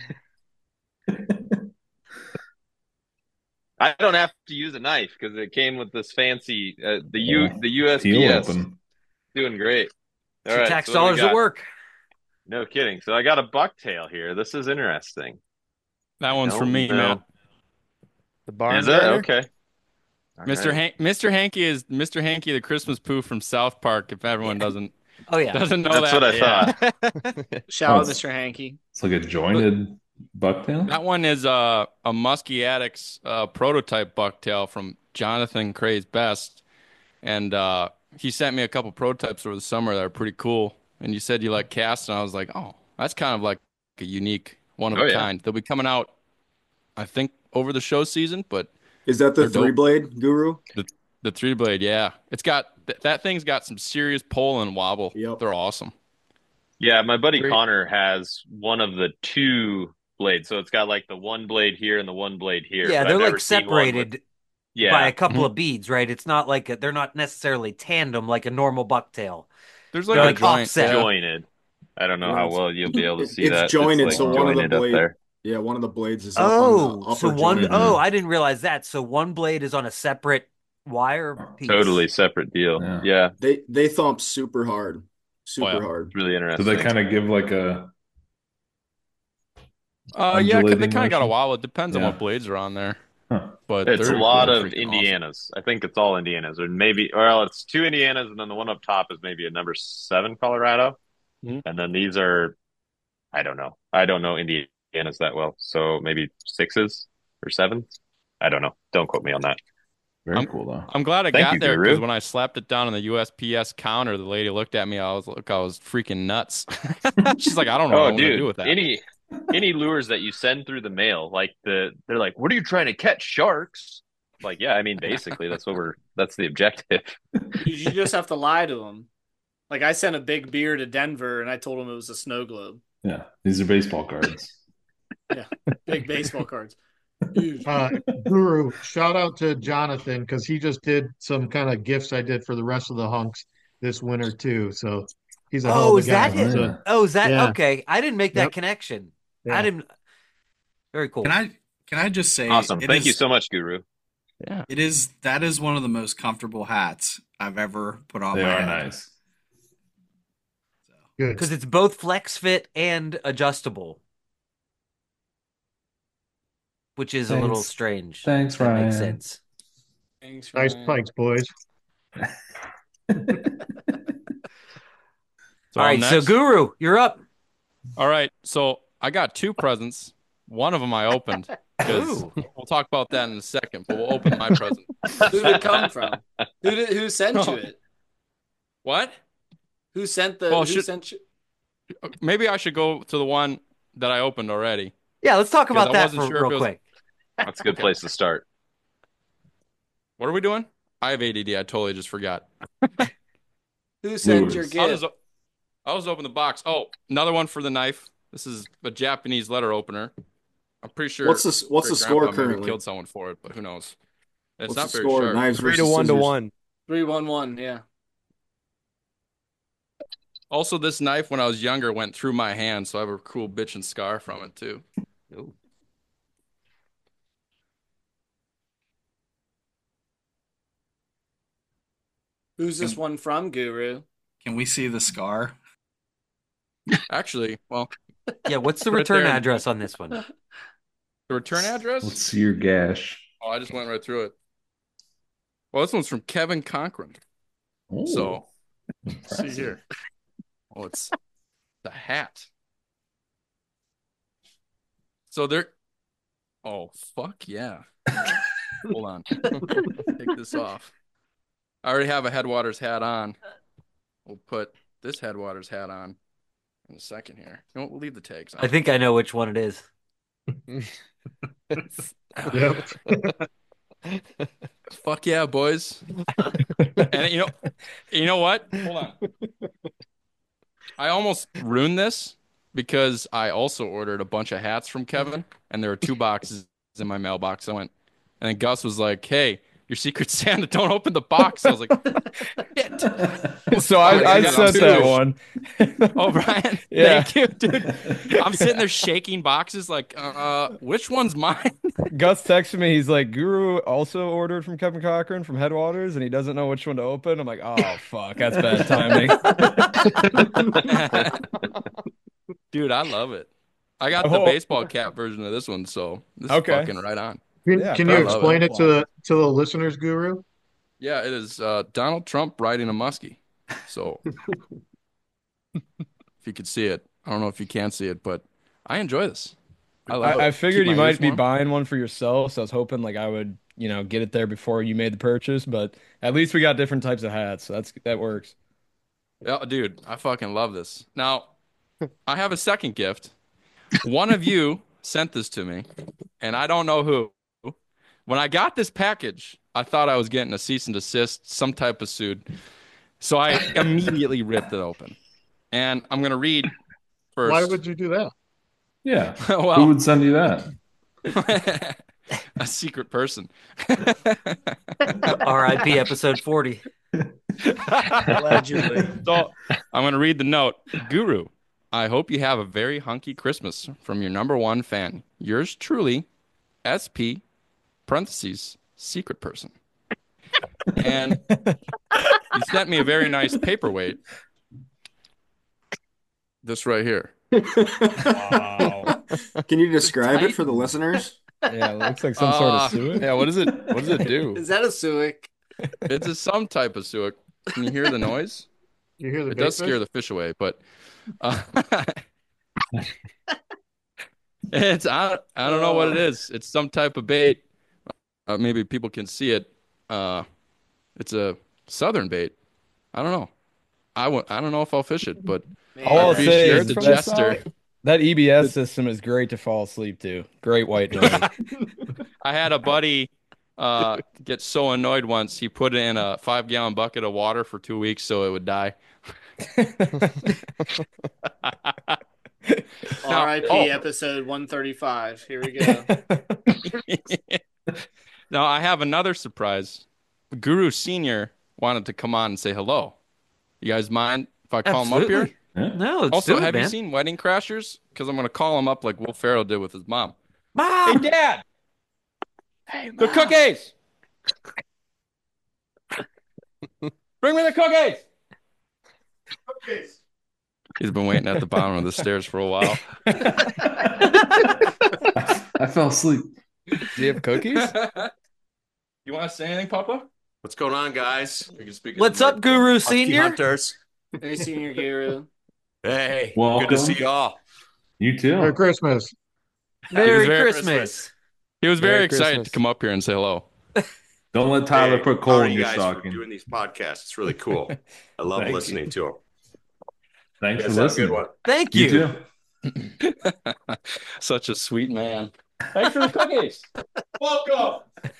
I don't have to use a knife because it came with this fancy uh, the U Yeah. the U S P Peel S. open. Doing great. All Your right, tax so what do we dollars at got? work. No kidding. So I got a bucktail here. This is interesting. That one's Don't from me, know. man. The barn Is it? burner? Okay. All Mister right. Hank, Mister Hanky is Mister Hanky, the Christmas poo from South Park. If everyone doesn't Oh yeah. doesn't know That's that, what I yeah. thought. Shout Oh, out it's- Mister Hanky. It's like a jointed bucktail. That one is uh, a Muskie Addicts uh, prototype bucktail from Jonathan Cray's Best, and uh, he sent me a couple prototypes over the summer that are pretty cool. And you said you like cast, and I was like, oh, that's kind of like a unique, one of Oh, a yeah. kind. They'll be coming out, I think, over the show season, but Is that the They're dope. three blade Guru? the the three blade, yeah, it's got th- that thing's got some serious pull and wobble. Yep. They're awesome. Yeah, my buddy Great. Connor has one of the two blades. So it's got like the one blade here and the one blade here. Yeah, but they're I've like never seen one with- separated Yeah. by a couple Mhm. of beads, right? It's not like a, they're not necessarily tandem like a normal bucktail. There's They're like a like joint. offset. yeah. Jointed. I don't know Well, how it's- well you'll be able to it- see it's that. jointed, like so one of the jointed up blade- there. Yeah, one of the blades is up on Oh, the so upper one joint. oh, I didn't realize that. So one blade is on a separate wire piece. Totally separate deal. Yeah. Yeah. They they thump super hard, super Oh, yeah. hard. It's really Do interesting. they kind of give like a Uh, yeah, undulating they kind of got a motion? wobble. It depends on Yeah. what blades are on there. Huh. But It's a they're- lot they're of freaking Indianas. I think it's all Indianas, or maybe, well, it's two Indianas, and then the one up top is maybe a number seven Colorado, Mhm. and then these are, I don't know, I don't know Indianas that well, so maybe sixes or sevens. I don't know. Don't quote me on that. very I'm- cool though? I'm glad I Thank got you, there because Guru. when I slapped it down on the U S P S counter, the lady looked at me. I was like, I was freaking nuts. She's like, I don't know Oh, what I'm gonna dude, do with that. any any lures that you send through the mail, like the, they're like, what are you trying to catch? Sharks? Like, yeah, I mean, basically, that's what we're, that's the objective. You, you just have to lie to them. Like I sent a big beer to Denver and I told him it was a snow globe. Yeah, these are baseball cards. Big baseball cards. Uh, Guru, shout out to Jonathan because he just did some kind of gifts I did for the rest of the hunks this winter too. So he's a hell Oh, of a is guy. that it? So, Yeah. Oh, is that Yeah. okay? I didn't make that Yep. connection. Yeah. I didn't. Very cool. Can I can I just say Awesome. it Thank is- you so much, Guru. Yeah. It is that is one of the most comfortable hats I've ever put on They my are head. nice. good. Because it's both flex fit and adjustable, which is a little Thanks. strange. Thanks, That makes Ryan. sense. Nice pikes, boys. So All I'm right, so next? Guru, you're up. All right, so I got two presents. One of them I opened because Ooh. we'll talk about that in a second. But we'll open my present. Who did it come from? Who did who sent you it? What? Who sent the Well, who should- sent you Maybe I should go to the one that I opened already. Yeah, let's talk 'Cause about I that wasn't for sure if real it was- quick. That's a good place to start. What are we doing? I have A D D. I totally just forgot. who sent your Lures. I'll gift? just, I'll just open the box. Oh, another one for the knife. This is a Japanese letter opener. I'm pretty sure. What's the what's the great score grandpa maybe currently? killed someone for it, but who knows? It's What's not the very score? sharp. Knives Three to versus one to scissors. one. Three one one, yeah. Also, this knife when I was younger went through my hand, so I have a cool bitchin' scar from it too. Ooh. Who's this one from, Guru? Can we see the scar? Actually, well, Yeah, what's the Right return there. address on this one? the return address. Let's see your gash. Oh, I just went right through it. Well, this one's from Kevin Cochran. Ooh, So, see impressive. here. Oh, it's the hat. So they're. Oh, fuck yeah. Hold on. Take this off. I already have a Headwaters hat on. We'll put this Headwaters hat on in a second here. You know what? We'll leave the tags on. I think I know which one it is. Yep. Fuck yeah, boys. And you know, you know what? Hold on. I almost ruined this because I also ordered a bunch of hats from Kevin, and there were two boxes in my mailbox. I went, and then Gus was like, "Hey, your Secret Santa, don't open the box." I was like, "Shit." So I, I sent that one. Oh, Brian, Yeah. thank you, dude. I'm sitting there shaking boxes like, uh, which one's mine? Gus texted me. He's like, Guru also ordered from Kevin Cochran from Headwaters, and he doesn't know which one to open. I'm like, oh fuck, that's bad timing. Dude, I love it. I got the Oh. baseball cap version of this one, so this is Okay. fucking right on. Can, Yeah, can you I love explain it. it to the to the listeners, Guru? Yeah, it is uh, Donald Trump riding a muskie. So if you could see it, I don't know if you can see it, but I enjoy this. I, love I, I it. figured Keep you my ears might be warm. buying one for yourself, so I was hoping like I would, you know, get it there before you made the purchase. But at least we got different types of hats, so that's that works. Yeah, dude, I fucking love this. Now, I have a second gift. One of you sent this to me, and I don't know who. When I got this package, I thought I was getting a cease and desist, some type of suit. So I immediately ripped it open. And I'm going to read first. Why would you do that? Yeah. Well- Who would send you that? A secret person. R I P episode forty. Allegedly. So I'm going to read the note. Guru, I hope you have a very hunky Christmas from your number one fan. Yours truly, S P, parentheses, secret person. And you sent me a very nice paperweight. This right here. Wow. Can you describe tight. it for the listeners? Yeah, it looks like some sort Uh, of suet. Yeah, what does it what does it do? Is that a Suic? It's a, some type of suic. Can you hear the noise? You hear the It bait does fish? scare the fish away, but uh, it's I, I don't know what it is. It's some type of bait. Uh, maybe people can see it. Uh, it's a southern bait. I don't know. I w- I don't know if I'll fish it, but All I I'll say appreciate is the that- gesture. That E B S system is great to fall asleep to. Great white noise. I had a buddy uh, get so annoyed once he put it in a five gallon bucket of water for two weeks so it would die. R I P Oh. episode one thirty-five. Here we go. Now I have another surprise. Guru Senior wanted to come on and say hello. You guys mind if I call him up here? Absolutely. No, let's Also, do it, have you man. seen Wedding Crashers? Because I'm going to call him up like Will Ferrell did with his mom. Mom! Hey, Dad! Hey, the cookies! Bring me the cookies! Cookies. He's been waiting at the bottom of the stairs for a while. I fell asleep. Do you have cookies? You want to say anything, Papa? What's going on, guys? You can speak What's up, Guru Husky Senior? Hunters. Hey, Senior Guru. Hey, Welcome. good to see y'all. You too. Merry Christmas. Merry Merry Christmas. He was very Merry excited Christmas. to come up here and say hello. Don't let Tyler Hey, put how coal are in you your guys for stocking. doing these podcasts? It's really cool. I love Thank listening to them. Thanks You for guys have a listening. good one. Thank You you. too. Such a sweet man. Thanks for the cookies. Welcome.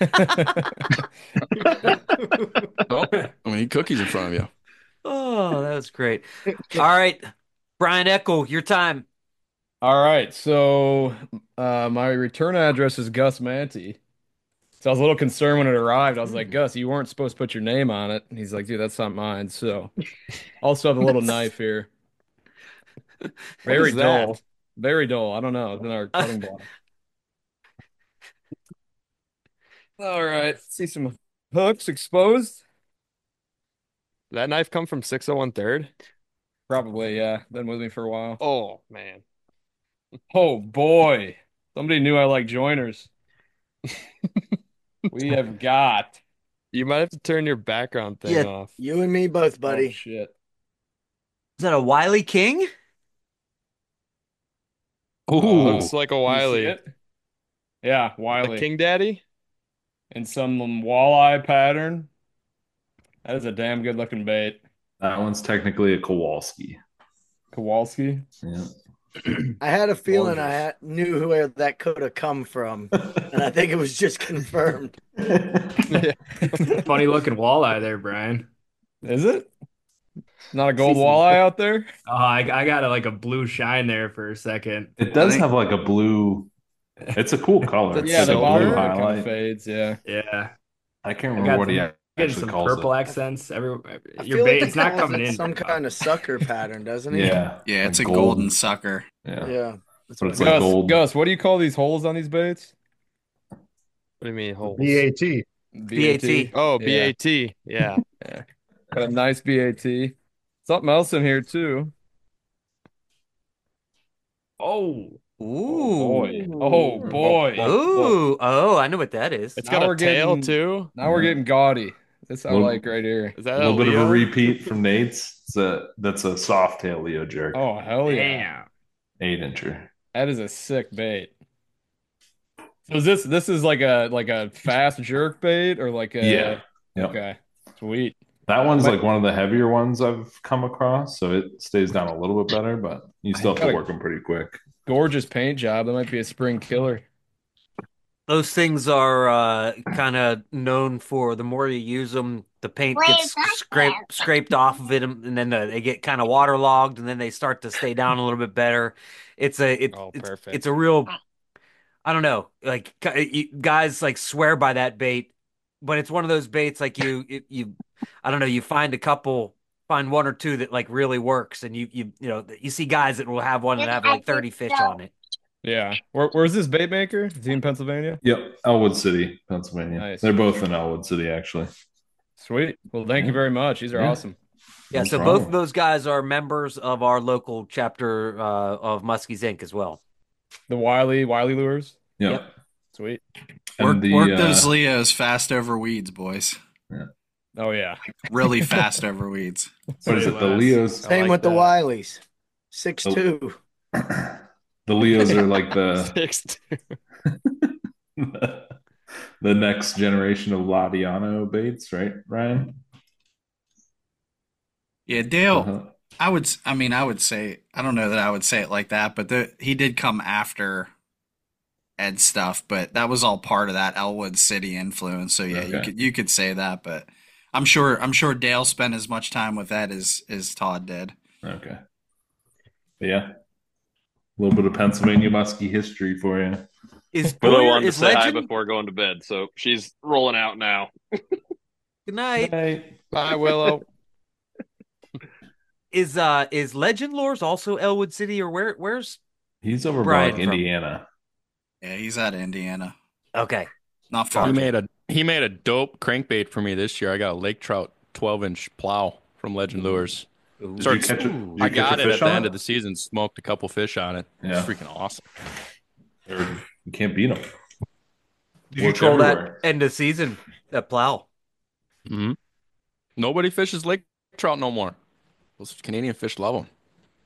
Oh, I'm gonna eat cookies in front of you. Oh, that was great. All right, Brian Eckel, your time. All right, so uh, my return address is Gus Manti. So I was a little concerned when it arrived. I was like, Gus, you weren't supposed to put your name on it. And he's like, dude, that's not mine. So also have a little knife here. Very is that? dull. Very dull. I don't know. It's in our cutting block. All right. See some hooks exposed. Did that knife come from six oh one third? Probably, yeah. Been with me for a while. Oh man. Oh boy. Somebody knew I like joiners. We have got. You might have to turn your background thing Yeah, off. you and me both, Oh, buddy. shit. Is that a Wiley King? Ooh. Looks like a Can you see Wiley. it? Yeah, The Wiley. King Daddy? And some walleye pattern. That is a damn good looking bait. That one's technically a Kowalski. Kowalski. Yeah. I had a feeling I Gorgeous. had, knew where that could have come from, and I think it was just confirmed. Funny looking walleye there, Brian. Is it? Not a gold See some- walleye out there? Oh, I, I got a, like a blue shine there for a second. It does think- have like a blue It's a cool color. That's It's Yeah, like the a bottom blue kind of highlight. fades. Yeah. Yeah. I can't I remember got what he some, getting actually some calls purple it. accents. Every I your feel like bait, he it's not calls coming it in. some though. kind of sucker pattern, doesn't he? Yeah. Yeah, it's like a gold. golden sucker. Yeah. Yeah. That's But what it's it like is. Gus, gold. Gus, what do you call these holes on these baits? What do you mean holes? B A T. B A T. Oh, Yeah. B A T. Yeah. Yeah. Got a nice B A T. Something else in here too. Oh. Ooh. Boy. Oh boy. Ooh. Oh, I know what that is. It's Now got we're a tail getting- too. Now we're getting gaudy. This I Little- like right here. Is that A little bit of a Leo? repeat from Nate's. It's a, that's a soft tail Leo jerk. Oh hell yeah. Damn. Eight incher. That is a sick bait. So is this this is like a like a fast jerk bait or like a Yeah. Yep. Okay. Sweet. That one's But- like one of the heavier ones I've come across, so it stays down a little bit better, but you still have to gotta- work them pretty quick. Gorgeous paint job. That might be a spring killer. Those things are uh, kind of known for the more you use them, the paint gets scraped scraped off of it, and then uh, they get kind of waterlogged, and then they start to stay down a little bit better. It's a it, Oh, it's, perfect. it's a real, I don't know, like gu- you- guys like swear by that bait, but it's one of those baits like you you, you I don't know, you find a couple. Find one or two that like really works, and you you you know you see guys that will have one that have like thirty fish on it. Yeah. Where, where's this bait maker? Is he in Pennsylvania? Yep, Elwood City, Pennsylvania. Nice. They're both in Elwood City, actually. Sweet. Well, thank you very much. These are Yeah. awesome. Yeah, No so problem. both of those guys are members of our local chapter uh, of Muskies Inc as well. The Wiley Wiley lures. Yep. Yep. Sweet. And Work, the, work uh, those Leos fast over weeds, boys. Oh yeah. Really fast over weeds. What is it? The Leos. Same like with the that. Wileys. Six two. The Leos are like the Six. the next generation of Ladiano baits, right, Ryan? Yeah, Dale. Uh-huh. I would. s- I mean, I would say. I don't know that I would say it like that, but the, he did come after Ed stuff. But that was all part of that Elwood City influence. So yeah, you Okay. could you could say that. But I'm sure. I'm sure Dale spent as much time with Ed as as Todd did. Okay. But yeah. A little bit of Pennsylvania muskie history for you. Is Willow Boyer, wanted to is say hi Legend? before going to bed, so she's rolling out now. Good night. Hey. Bye, Willow. Is uh is Legend Lures also Elwood City or where? Where's He's over by Brian like from? Indiana. Yeah, he's out of Indiana, okay? not far. He made a he made a dope crankbait for me this year. I got a lake trout twelve inch plow from Legend Lures. Ooh. Did Started- you catch it? Did you I catch got a it fish at the on end it? of the season. Smoked a couple fish on it. Yeah. It's freaking awesome. They're- You can't beat them. Did you troll that end of season? That plow. hmm Nobody fishes lake trout no more. Those Canadian fish love them.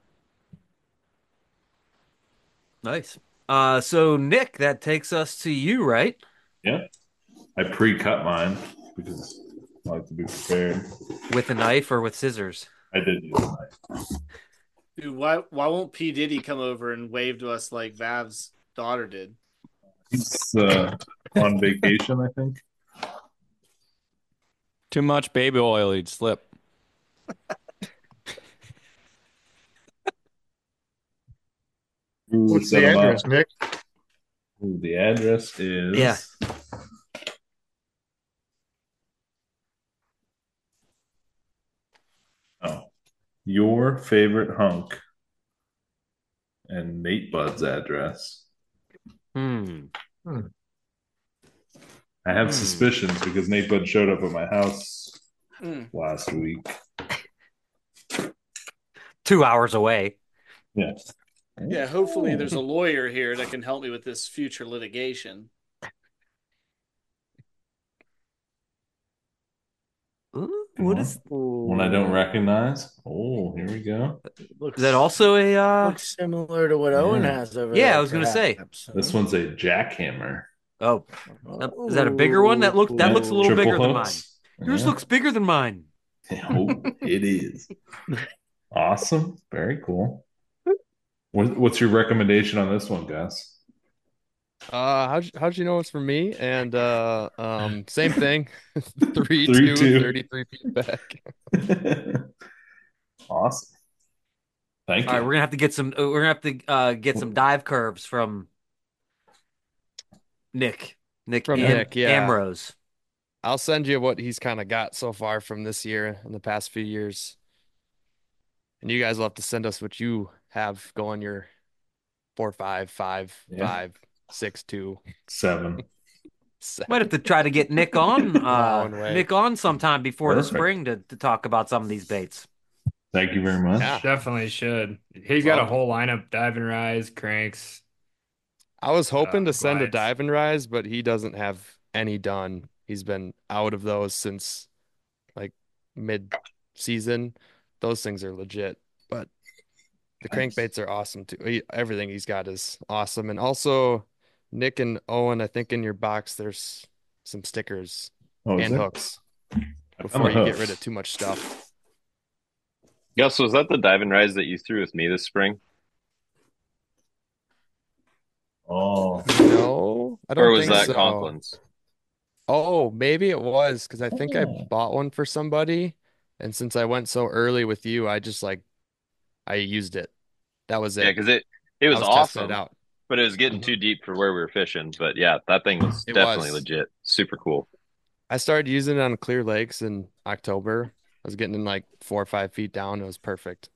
Nice. Uh, so Nick, that takes us to you, right? Yeah. I pre-cut mine because I like to be prepared. With a knife or with scissors? I did use a knife. Dude, why why won't P Diddy come over and wave to us like Vav's daughter did? He's uh, on vacation, I think. Too much baby oil, he'd slip. Ooh, What's set the 'em up. address, Nick? Ooh, the address is Yeah. Oh, your favorite hunk and Nate Bud's address. Hmm. I have Hmm. suspicions because Nate Bud showed up at my house Hmm. last week. Two hours away. Yeah. Yeah, hopefully there's a lawyer here that can help me with this future litigation. Ooh, what is? One I don't recognize. Oh, here we go. Is that also a? Uh... Looks similar to what Owen has over there. Yeah, I was gonna say. perhaps. This one's a jackhammer. Oh, is that a bigger one? That look that Yeah, looks a little triple bigger than mine. hooks. Yours Yeah. looks bigger than mine. Oh, it is. Awesome. Very cool. What, what's your recommendation on this one, Gus? Uh, how'd you, how'd you know it's for me? And uh, um, same thing. Three, Three, two, two. thirty-three feet back. Awesome. Thank All you. right, we're gonna have to get some. We're gonna have to uh, get some dive curves from Nick. Nick From Am- Nick, yeah. Amrose. I'll send you what he's kind of got so far from this year and the past few years. And you guys will have to send us what you have going your four, five, five, Yeah. five, six, two. Seven. Might have to try to get Nick on uh Plowing away. Nick on sometime before Perfect. the spring to, to talk about some of these baits. Thank you very much. Yeah. Definitely should. He's got a Well- whole lineup: diving rise, cranks. I was hoping Uh, to send a glides. dive and rise, but he doesn't have any done. He's been out of those since like mid season. Those things are legit, but the crankbaits are awesome too. He, everything he's got is awesome. And also, Nick and Owen, I think in your box there's some stickers Oh, is and there? hooks I'm before a you get hoof. rid of too much stuff. Gus, was that the dive and rise that you threw with me this spring? Oh, No, I don't Or was think that so. Conklin's? Oh, maybe it was because I think I Oh. bought one for somebody, and since I went so early with you, I just like I used it. That was Yeah, it. because it it I was was testing it awesome, out. but it was getting Mhm. too deep for where we were fishing. But yeah, that thing was It definitely was. legit. Super cool. I started using it on clear lakes in October. I was getting in like four or five feet down. It was perfect.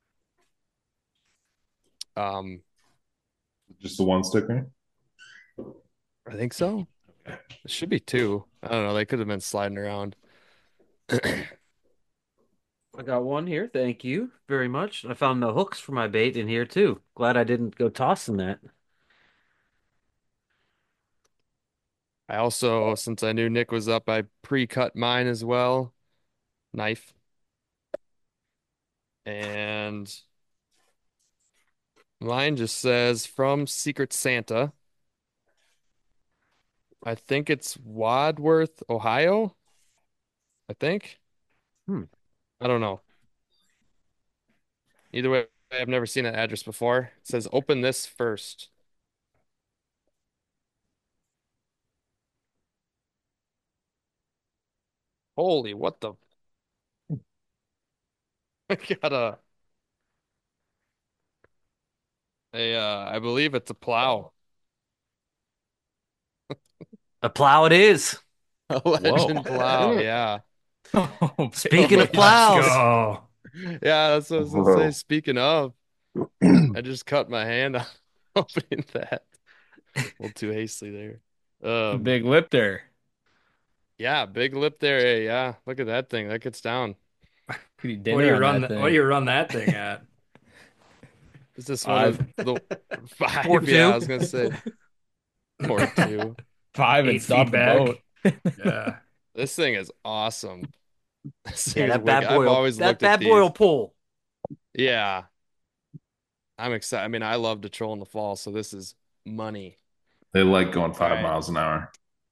Um, just the one sticker? I think so. It should be two. I don't know. They could have been sliding around. I got one here. Thank you very much. I found the hooks for my bait in here too. Glad I didn't go tossing that. I also, since I knew Nick was up, I pre-cut mine as well. Knife. And mine just says from Secret Santa. I think it's Wadsworth, Ohio. I think. Hmm. I don't know. Either way, I've never seen that address before. It says open this first. Holy, what the? I got a, a uh, I believe it's a plow. A plow it is. A legend plow, yeah. Oh, Speaking of Let's plows, go. Yeah, that's what I was gonna say. Whoa. Speaking of, I just cut my hand off opening that. A little too hastily there. Um, Big lip there. yeah, big lip there. Hey, yeah, look at that thing. That gets down. Could eat What dinner do you on run? that th- thing. what do you run that thing at? Is this one of Five. the five? Or Yeah, two. I was gonna say or two. Five and Eight stop feet the back. boat. Yeah. This thing is awesome. This thing yeah, is that bad wicked. boy. I've will- always that looked at bad boy will these. pull. Yeah, I'm excited. I mean, I love to troll in the fall, so this is money. They like going five Right. miles an hour.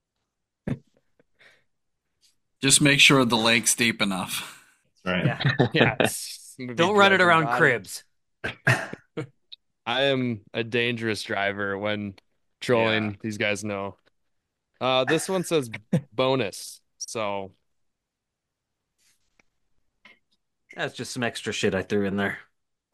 Just make sure the lake's deep enough. Right. Yeah. Yeah, it's gonna be Don't run it dredging around bottom. cribs. I am a dangerous driver when trolling. Yeah. These guys know. Uh, this one says bonus, so That's just some extra shit I threw in there.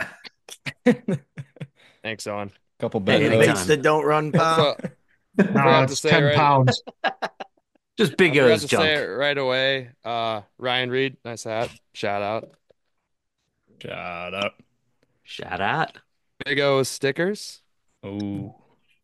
thanks, Owen. Couple Hey, bad anytime. Baits that don't run pow. Also, No, forgot to it's say ten right- pounds. Just I big forgot O's to junk. say it right away. Uh, Ryan Reed, nice hat. Shout out. Shut up. Shout out. Big O stickers. Oh,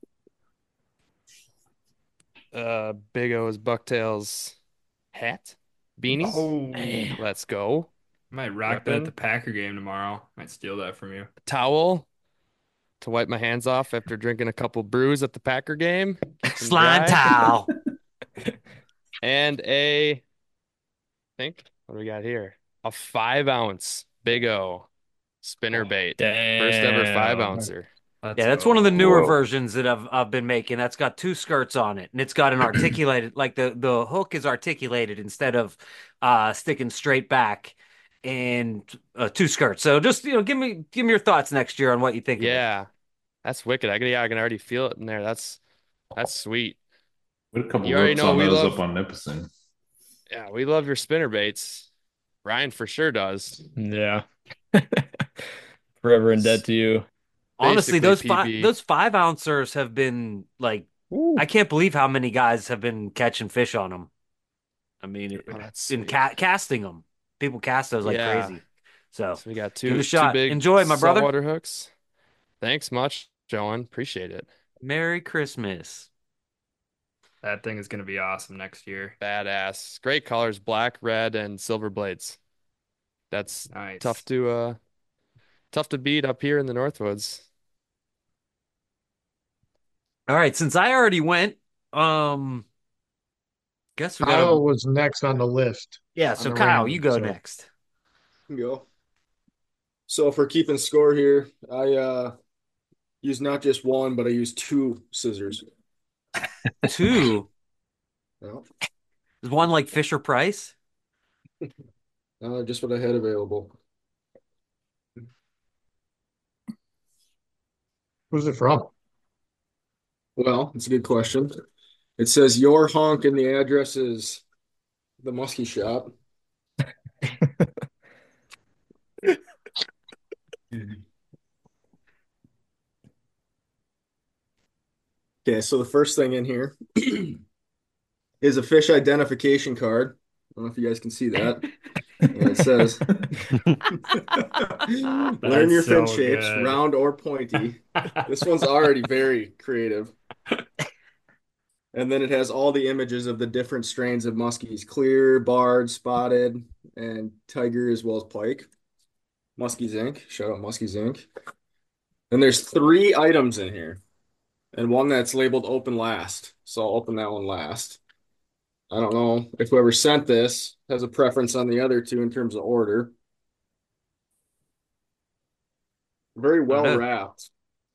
Uh, Big O's Bucktails hat, beanie. Oh, Let's go. might rock that at Weapon. the Packer game tomorrow. Might steal that from you. Towel to wipe my hands off after drinking a couple brews at the Packer game. Keep them Slime dry. towel. And a, I think, what do we got here? A five ounce Big O spinner bait. damn. First ever five ouncer. Let's Yeah, that's one of the newer Whoa. versions that I've I've been making. That's got two skirts on it, and it's got an articulated, like the the hook is articulated instead of uh sticking straight back, and uh, two skirts. So just you know, give me give me your thoughts next year on what you think. of it. Yeah, that's wicked. I can, yeah, I can already feel it in there. That's that's sweet. Put a couple You already rips know on we those love- up on Nipissing. Yeah, we love your spinner baits. Ryan for sure does. Yeah. Forever in debt to you. Honestly, Basically those P B. five those five ouncers have been like I can't believe how many guys have been catching fish on them. I mean, Oh, that's in sweet. ca- casting them, people cast those like Yeah. crazy. So, So we got give it two a two shot. big Enjoy, my brother. saltwater hooks. Thanks much, Joan. Appreciate it. Merry Christmas. That thing is going to be awesome next year. Badass. Great colors, black, red, and silver blades. That's Nice. tough to uh tough to beat up here in the Northwoods. All right, since I already went, um, guess we got Kyle to. was next on the list. Yeah, on so the Kyle, random, you go so- next. Go. So for keeping score here, I uh use not just one, but I use two scissors. Two. Well, Is one like Fisher Price? uh, just what I had available. Who's it from? Well, it's a good question. It says your honk and the address is the Muskie shop. Okay, so the first thing in here is a fish identification card. I don't know if you guys can see that. And it says, learn your fin so shapes, good. round or pointy. This one's already very creative. And then it has all the images of the different strains of muskies, clear, barred, spotted, and tiger, as well as pike. Muskies Incorporated. Shout out Muskies Incorporated. And there's three items in here, and one that's labeled open last. So I'll open that one last. I don't know if whoever sent this has a preference on the other two in terms of order. Very well know. wrapped.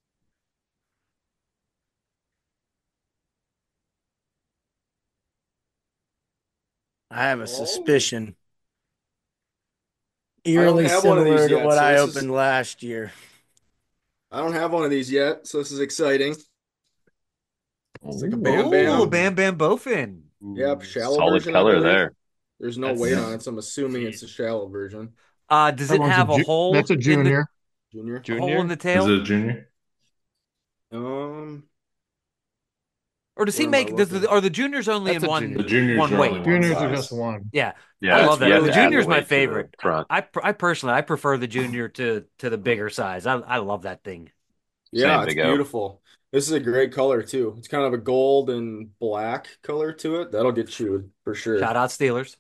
I have a suspicion. don't Eerily have one of similar these to yet, what so I this is- opened last year. I don't have one of these yet, so this is exciting. It's like a Oh, Bam Bam. Bam Bam Bowfin. Yep, shallow Solid version, I color believe. there. There's no That's- weight on it, so I'm assuming it's a shallow version. Uh, does That it one's have a ju- hole? That's a in the- junior. Junior. a hole in the Is tail? it a junior? Um, Or does he Where am I make? Does the, looking? are the juniors only That's in a one junior. The juniors one are weight? only one Juniors size. are just one. Yeah, Yeah, I love that. you have The to add junior's my weight to the favorite. front. I I personally I prefer the junior to to the bigger size. I I love that thing. yeah, Same it's to go. beautiful. This is a great color too. It's kind of a gold and black color to it. That'll get chewed for sure. Shout out Steelers.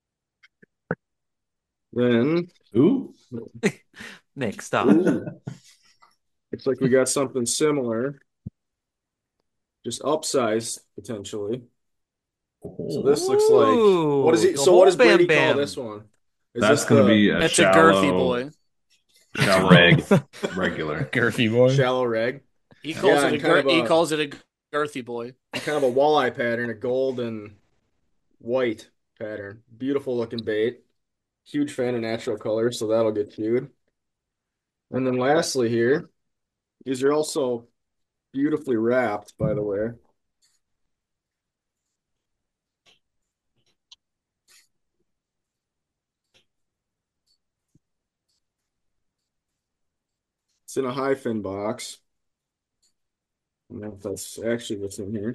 Then Ooh. Nick, stop. Ooh. Looks like we got something similar, just upsized potentially. So this looks like what is Ooh, it? the So what whole does Brady Bam call Bam. this one? Is That's this going to the be a It's a shallow, girthy boy. shallow Reg. regular. Girthy boy. shallow reg? He calls Yeah, it a and kind gir- of he a- calls it a girthy boy. Kind of a walleye pattern, a gold and white pattern. Beautiful looking bait. Huge fan of natural colors, so that'll get chewed. And then lastly here, these are also beautifully wrapped, by the way. It's in a high fin box. I don't know if that's actually what's in here.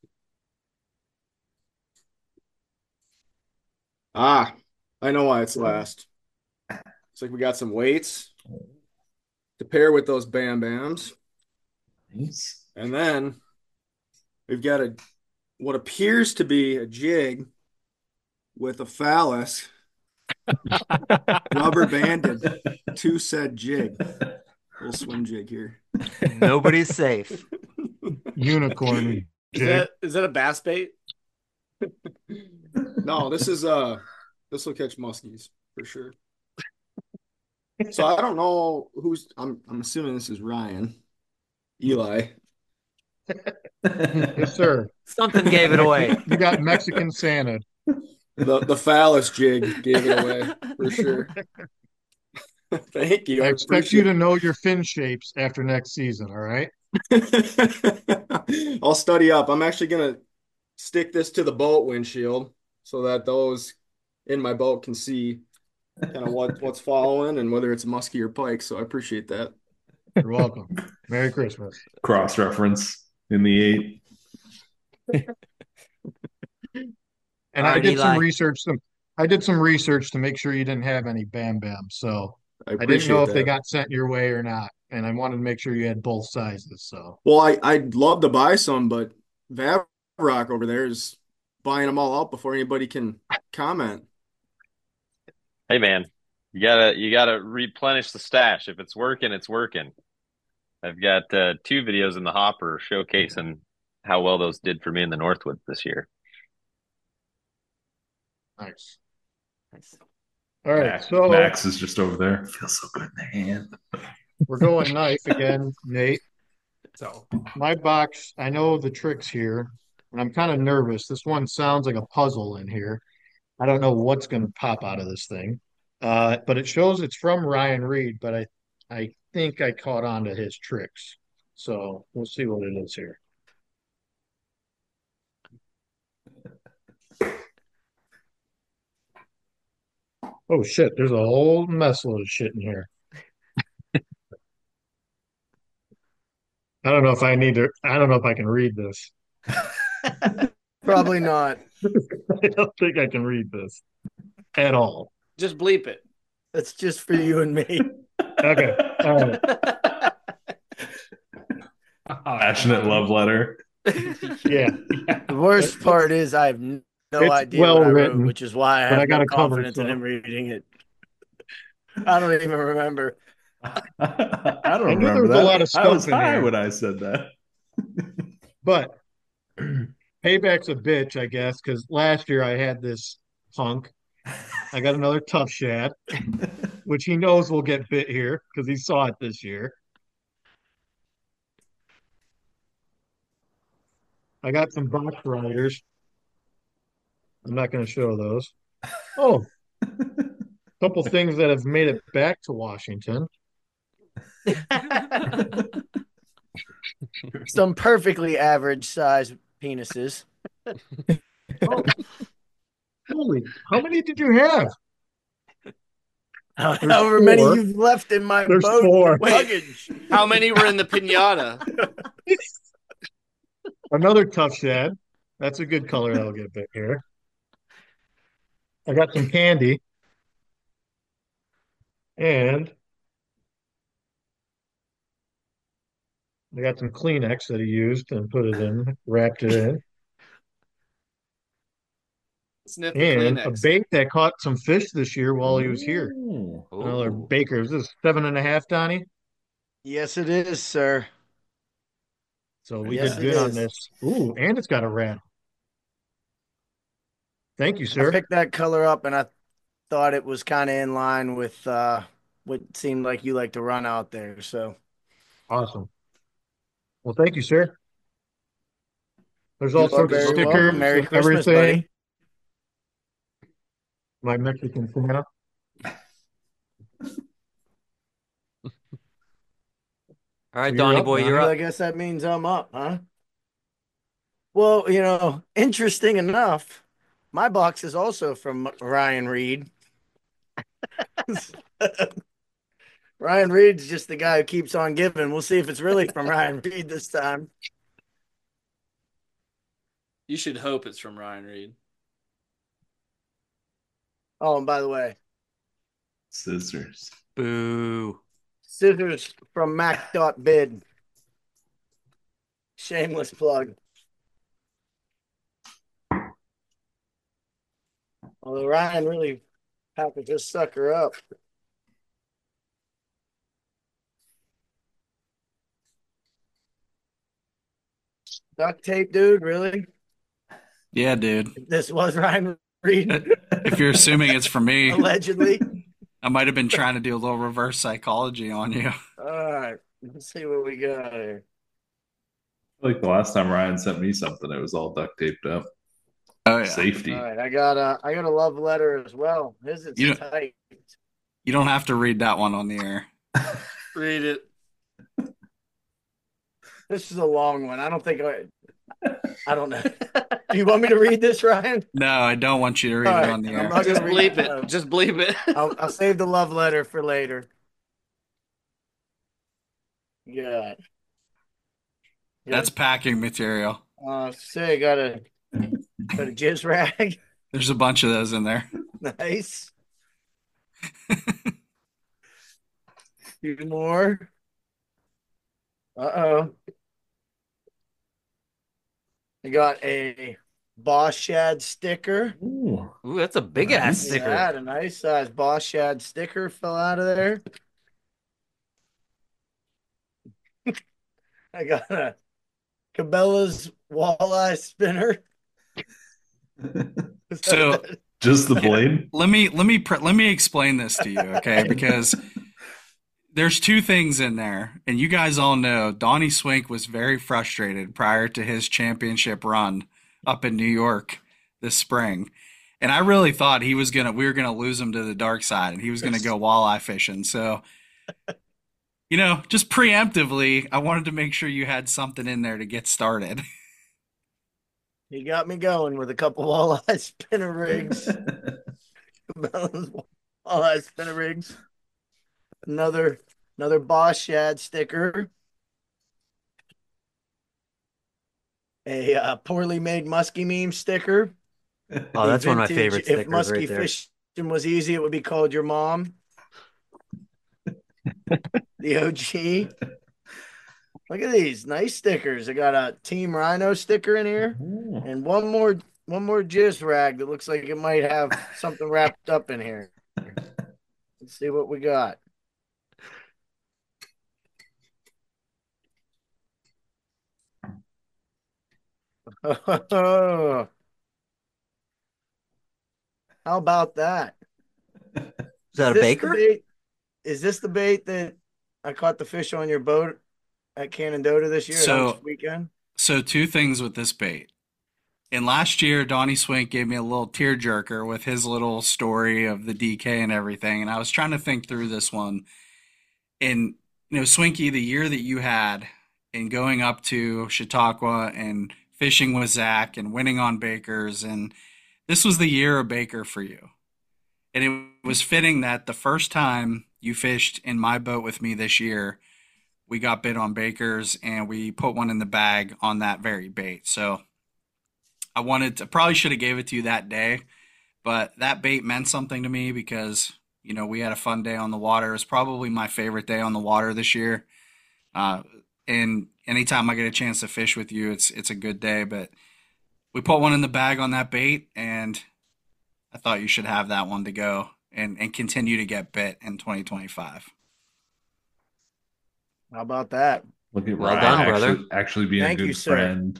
Ah, I know why it's last. It's like we got some weights to pair with those Bam Bams. Nice. And then we've got a what appears to be a jig with a phallus rubber banded to said jig. Little swim jig here. Nobody's safe. Unicorn. Is Jig. that is that a bass bait? No, this is uh this will catch muskies for sure. So I don't know who's I'm I'm assuming this is Ryan. Eli. Yes, sir. Something gave it away. You got Mexican Santa. The the phallus jig gave it away for sure. Thank you. I I expect you appreciate to know your fin shapes after next season, all right? it. I'll study up. I'm actually gonna stick this to the boat windshield so that those in my boat can see kind of what, what's following and whether it's muskie or pike. So I appreciate that. You're welcome. Merry Christmas. Cross reference in the eight. And All I right, did some Eli. research. Some I did some research to make sure you didn't have any Bam Bam. So I I didn't know appreciate if they that. got sent your way or not, and I wanted to make sure you had both sizes. So Well, I I'd love to buy some, but Vavrock over there is buying them all out before anybody can comment. Hey man, you gotta you gotta replenish the stash. If it's working, it's working. I've got uh, two videos in the hopper showcasing how well those did for me in the Northwoods this year. nice. Nice. All right, Max, so Max is just over there. Feels so good in the hand. we're going knife again, Nate. So My box, I know the tricks here, and I'm kind of nervous. This one sounds like a puzzle in here. I don't know what's going to pop out of this thing. Uh, but it shows it's from Ryan Reed, but I I think I caught on to his tricks. So we'll see what it is here. Oh shit, there's a whole mess load of shit in here. I don't know if I need to I don't know if I can read this. Probably not. I don't think I can read this at all. Just bleep it. That's just for you and me. Okay. All right. Passionate love letter. Yeah. The worst part is I have no It's idea well what I wrote, written, which is why I but have I got no it covered, confidence in so. him reading it. I don't even remember. I don't I knew remember there was that. a lot of I stuff was in high here. when I said that. But payback's a bitch, I guess, because last year I had this punk. I got another tough shad, which he knows will get bit here because he saw it this year. I got some box riders. I'm not going to show those. Oh, a couple things that have made it back to Washington. Some perfectly average size penises. Oh, holy, how many did you have? There's However many four. you've left in my There's boat four. luggage. How many were in the pinata? Another tough shad. That's a good color that'll get bit here. I got some candy. And I got some Kleenex that he used and put it in, wrapped it in. Sniff the And a Kleenex. bait that caught some fish this year while he was here. Ooh. Another Ooh. baker. Is this seven and a half, Donnie? Yes, it is, sir. So we Yes, did it good on is. this. Ooh, and it's got a rat. Thank you, I sir. picked that color up and I thought it was kind of in line with uh, what seemed like you like to run out there. So Awesome. Well, thank you, sir. There's you all are sorts of very stickers welcome. Merry and Christmas, everything. buddy. My Mexican Santa. All right, So you're Donnie up, boy, you're Well, up. I guess that means I'm up, huh? Well, you know, interesting enough, my box is also from Ryan Reed. Ryan Reed's just the guy who keeps on giving. We'll see if it's really from Ryan Reed this time. You should hope it's from Ryan Reed. Oh, and by the way, Scissors. Boo. scissors from Mac.bid. Shameless plug. Although Ryan really packaged this sucker up. Duct tape, dude, really? Yeah, dude. This was Ryan Reed, If you're assuming it's for me, allegedly. I might have been trying to do a little reverse psychology on you. All right, let's see what we got here. Like the last time Ryan sent me something, it was all duct taped up. Oh yeah. Safety. All right, I got a, I got a love letter as well. His it's You don't- tight. You don't have to read that one on the air. Read it. This is a long one. I don't think I, I don't know. Do you want me to read this, Ryan? No, I don't want you to read All it right, on the I'm air. not Just gonna read bleep it. Just bleep it. I'll, I'll save the love letter for later. Yeah. That's packing material. Uh, say, got a got a jizz rag. There's a bunch of those in there. Nice. Two more. Uh-oh. I got a Boss Shad sticker. Ooh, Ooh, that's a big ass sticker. Yeah, a nice size Boss Shad sticker fell out of there. I got a Cabela's walleye spinner. So just the blade? Let me let me pre- let me explain this to you, okay? Because there's two things in there, and you guys all know Donnie Swink was very frustrated prior to his championship run up in New York this spring. And I really thought he was gonna we were gonna lose him to the dark side and he was gonna go walleye fishing. So you know, just preemptively, I wanted to make sure you had something in there to get started. He got me going with a couple walleye spinner rigs. Cabela's walleye spinner rigs. Another another Boss Shad sticker. A uh, poorly made muskie meme sticker. Oh, that's one of my Vintage, favorite If stickers muskie right there. fishing was easy, it would be called your mom. The O G. Look at these nice stickers. I got a Team Rhino sticker in here, and one more one more jizz rag that looks like it might have something wrapped up in here. Let's see what we got. How about that? Is that a this baker? the bait- Is this the bait that I caught the fish on your boat at Canandota this year? So- Hunks weekend. So two things with this bait. And last year, Donnie Swink gave me a little tearjerker with his little story of the D K and everything. And I was trying to think through this one. And, you know, Swinky, the year that you had in going up to Chautauqua and fishing with Zach and winning on Bakers, and this was the year of Baker for you. And it was fitting that the first time you fished in my boat with me this year, we got bit on Bakers and we put one in the bag on that very bait. So I wanted to probably should have gave it to you that day, but that bait meant something to me because, you know, we had a fun day on the water. It was probably my favorite day on the water this year. Uh, and anytime I get a chance to fish with you, it's, it's a good day, but we put one in the bag on that bait and I thought you should have that one to go and, and continue to get bit in twenty twenty-five. How about that? Look at Well Ryan done, actually, brother. actually being Thank a you, good sir. friend.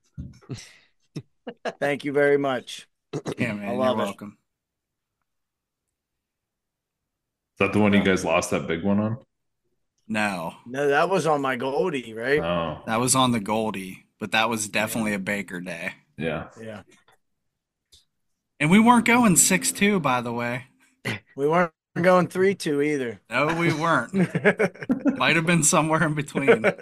Thank you very much. Yeah, man, I you're love it. welcome. Is that the one you guys lost that big one on? No, No, that was on my Goldie, right? Oh, that was on the Goldie, but that was definitely a Baker day. yeah. Yeah. And we weren't going six two, by the way. We weren't going three two either. No, we weren't. Might have been somewhere in between. All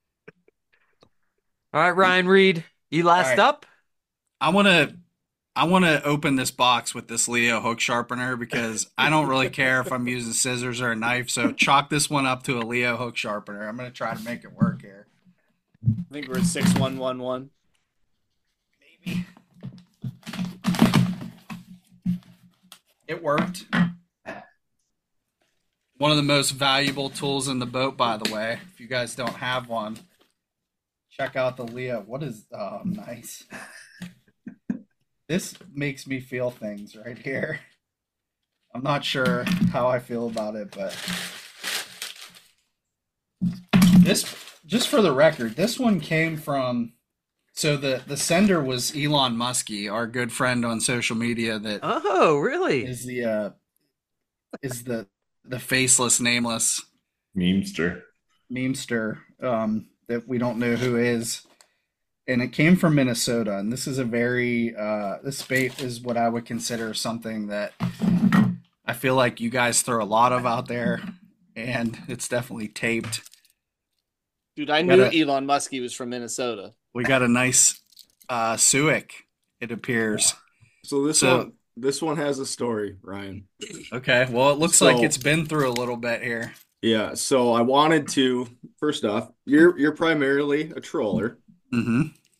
right, Ryan Reed, you last All right. up? I want to I want to open this box with this Leo hook sharpener because I don't really care if I'm using scissors or a knife. So chalk this one up to a Leo hook sharpener. I'm going to try to make it work here. I think we're at six one one one. Maybe. It worked. One of the most valuable tools in the boat, by the way. If you guys don't have one, check out the Leo. What is, oh, nice. This makes me feel things right here. I'm not sure how I feel about it, but this, just for the record, this one came from, so the, the sender was Elon Muskie, our good friend on social media that Oh, really? is the, uh, is the, the faceless, nameless Memester. memester um, that we don't know who is. And it came from Minnesota. And this is a very, uh, this bait is what I would consider something that I feel like you guys throw a lot of out there. And it's definitely taped. Dude, I Got knew a- Elon Muskie was from Minnesota. We got a nice uh, Suick, it appears. So this So- one, this one has a story, Ryan. Okay. Well, it looks So- like it's been through a little bit here. Yeah. So I wanted to first off, you're you're primarily a troller. Mm-hmm.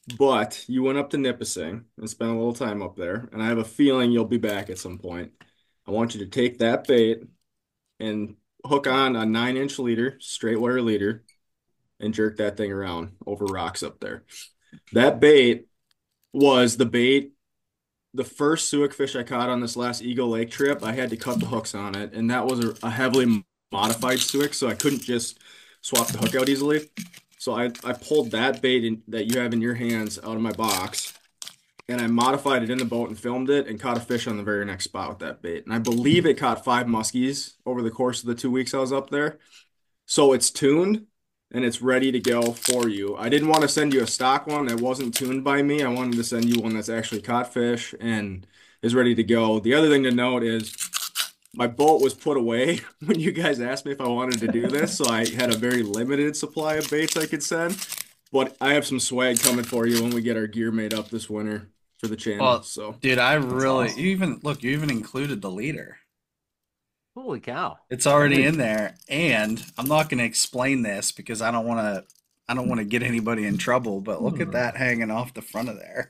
but you went up to Nipissing and spent a little time up there, and I have a feeling you'll be back at some point. I want you to take that bait and hook on a nine inch leader, straight wire leader, and jerk that thing around over rocks up there. That bait was the bait, the first Suic fish I caught on this last Eagle Lake trip. I had to cut the hooks on it, and that was a, a heavily modified Suic, so I couldn't just swap the hook out easily. So I, I pulled that bait in, that you have in your hands out of my box, and I modified it in the boat and filmed it and caught a fish on the very next spot with that bait. And I believe it caught five muskies over the course of the two weeks I was up there. So it's tuned and it's ready to go for you. I didn't want to send you a stock one that wasn't tuned by me. I wanted to send you one that's actually caught fish and is ready to go. The other thing to note is my boat was put away when you guys asked me if I wanted to do this, so I had a very limited supply of baits I could send. But I have some swag coming for you when we get our gear made up this winter for the channel. Well, so, dude, I really awesome. you even look. You even included the leader. Holy cow! It's already in there, and I'm not going to explain this because I don't want to. I don't want to get anybody in trouble. But look at that hanging off the front of there.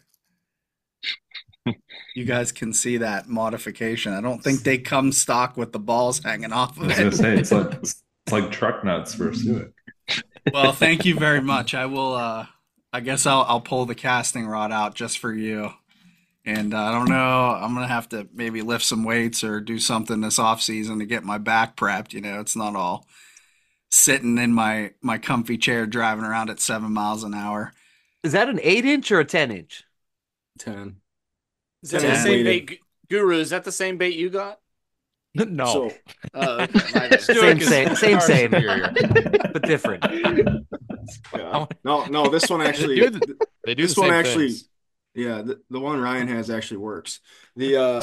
You guys can see that modification. I don't think they come stock with the balls hanging off I of was it. gonna say it's like it's like truck nuts for a Suic. Well, thank you very much. I will. Uh, I guess I'll I'll pull the casting rod out just for you. And uh, I don't know. I'm gonna have to maybe lift some weights or do something this off season to get my back prepped. You know, it's not all sitting in my my comfy chair driving around at seven miles an hour. Is that an eight inch or a ten inch? Ten. Is that ten the same weighted. bait, Guru? Is that the same bait you got? No. So, Oh, okay. My bad. Same, is same, same, far same, superior. but different. yeah. No, no, this one actually. do the- They do this the one same actually. things. Yeah, the, the one Ryan has actually works. The uh,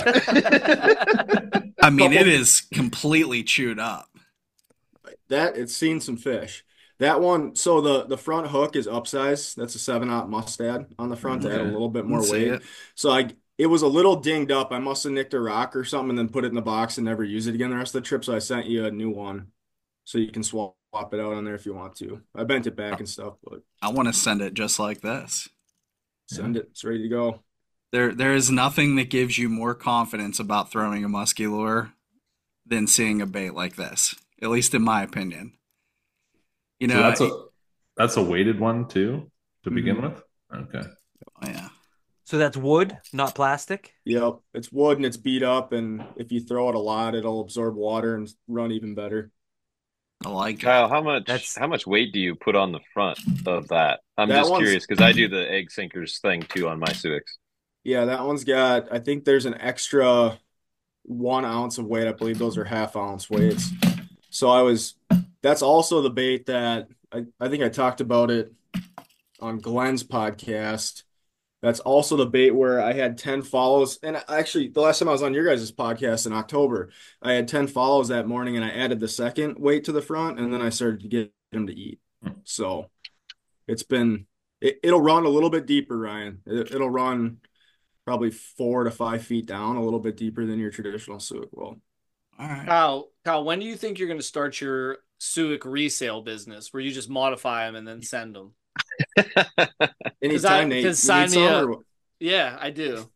I mean, it Couple- is completely chewed up. that it's seen some fish. That one, so the the front hook is upsized. That's a seven aught Mustad on the front to add a Okay. little bit more Let's see weight. it. So I it was a little dinged up. I must have nicked a rock or something and then put it in the box and never use it again the rest of the trip. So I sent you a new one, so you can swap it out on there if you want to. I bent it back and stuff, but I want to send it just like this. send it. It's ready to go. There, there is nothing that gives you more confidence about throwing a musky lure than seeing a bait like this. At least in my opinion. You So know, that's a that's a weighted one too to begin Mhm. with. Okay. yeah. So that's wood, not plastic. Yep, it's wood and it's beat up, and if you throw it a lot, it'll absorb water and run even better. I like it. Kyle, how much That's- how much weight do you put on the front of that? I'm That just one's- curious because I do the egg sinkers thing too on my Suics. Yeah, that one's got, I think there's an extra one ounce of weight. I believe those are half ounce weights. So I was, that's also the bait that I, I think I talked about it on Glenn's podcast. That's also the bait where I had ten follows. And actually, the last time I was on your guys' podcast in October, I had ten follows that morning and I added the second weight to the front and then I started to get him to eat. So it's been, it, it'll run a little bit deeper, Ryan. It, it'll run probably four to five feet down, a little bit deeper than your traditional Suic will. All right. Kyle, Kyle, when do you think you're going to start your Suic resale business where you just modify them and then send them? Anytime, I- Nate. 'cause You sign need me some up. or what? Yeah, I do. The-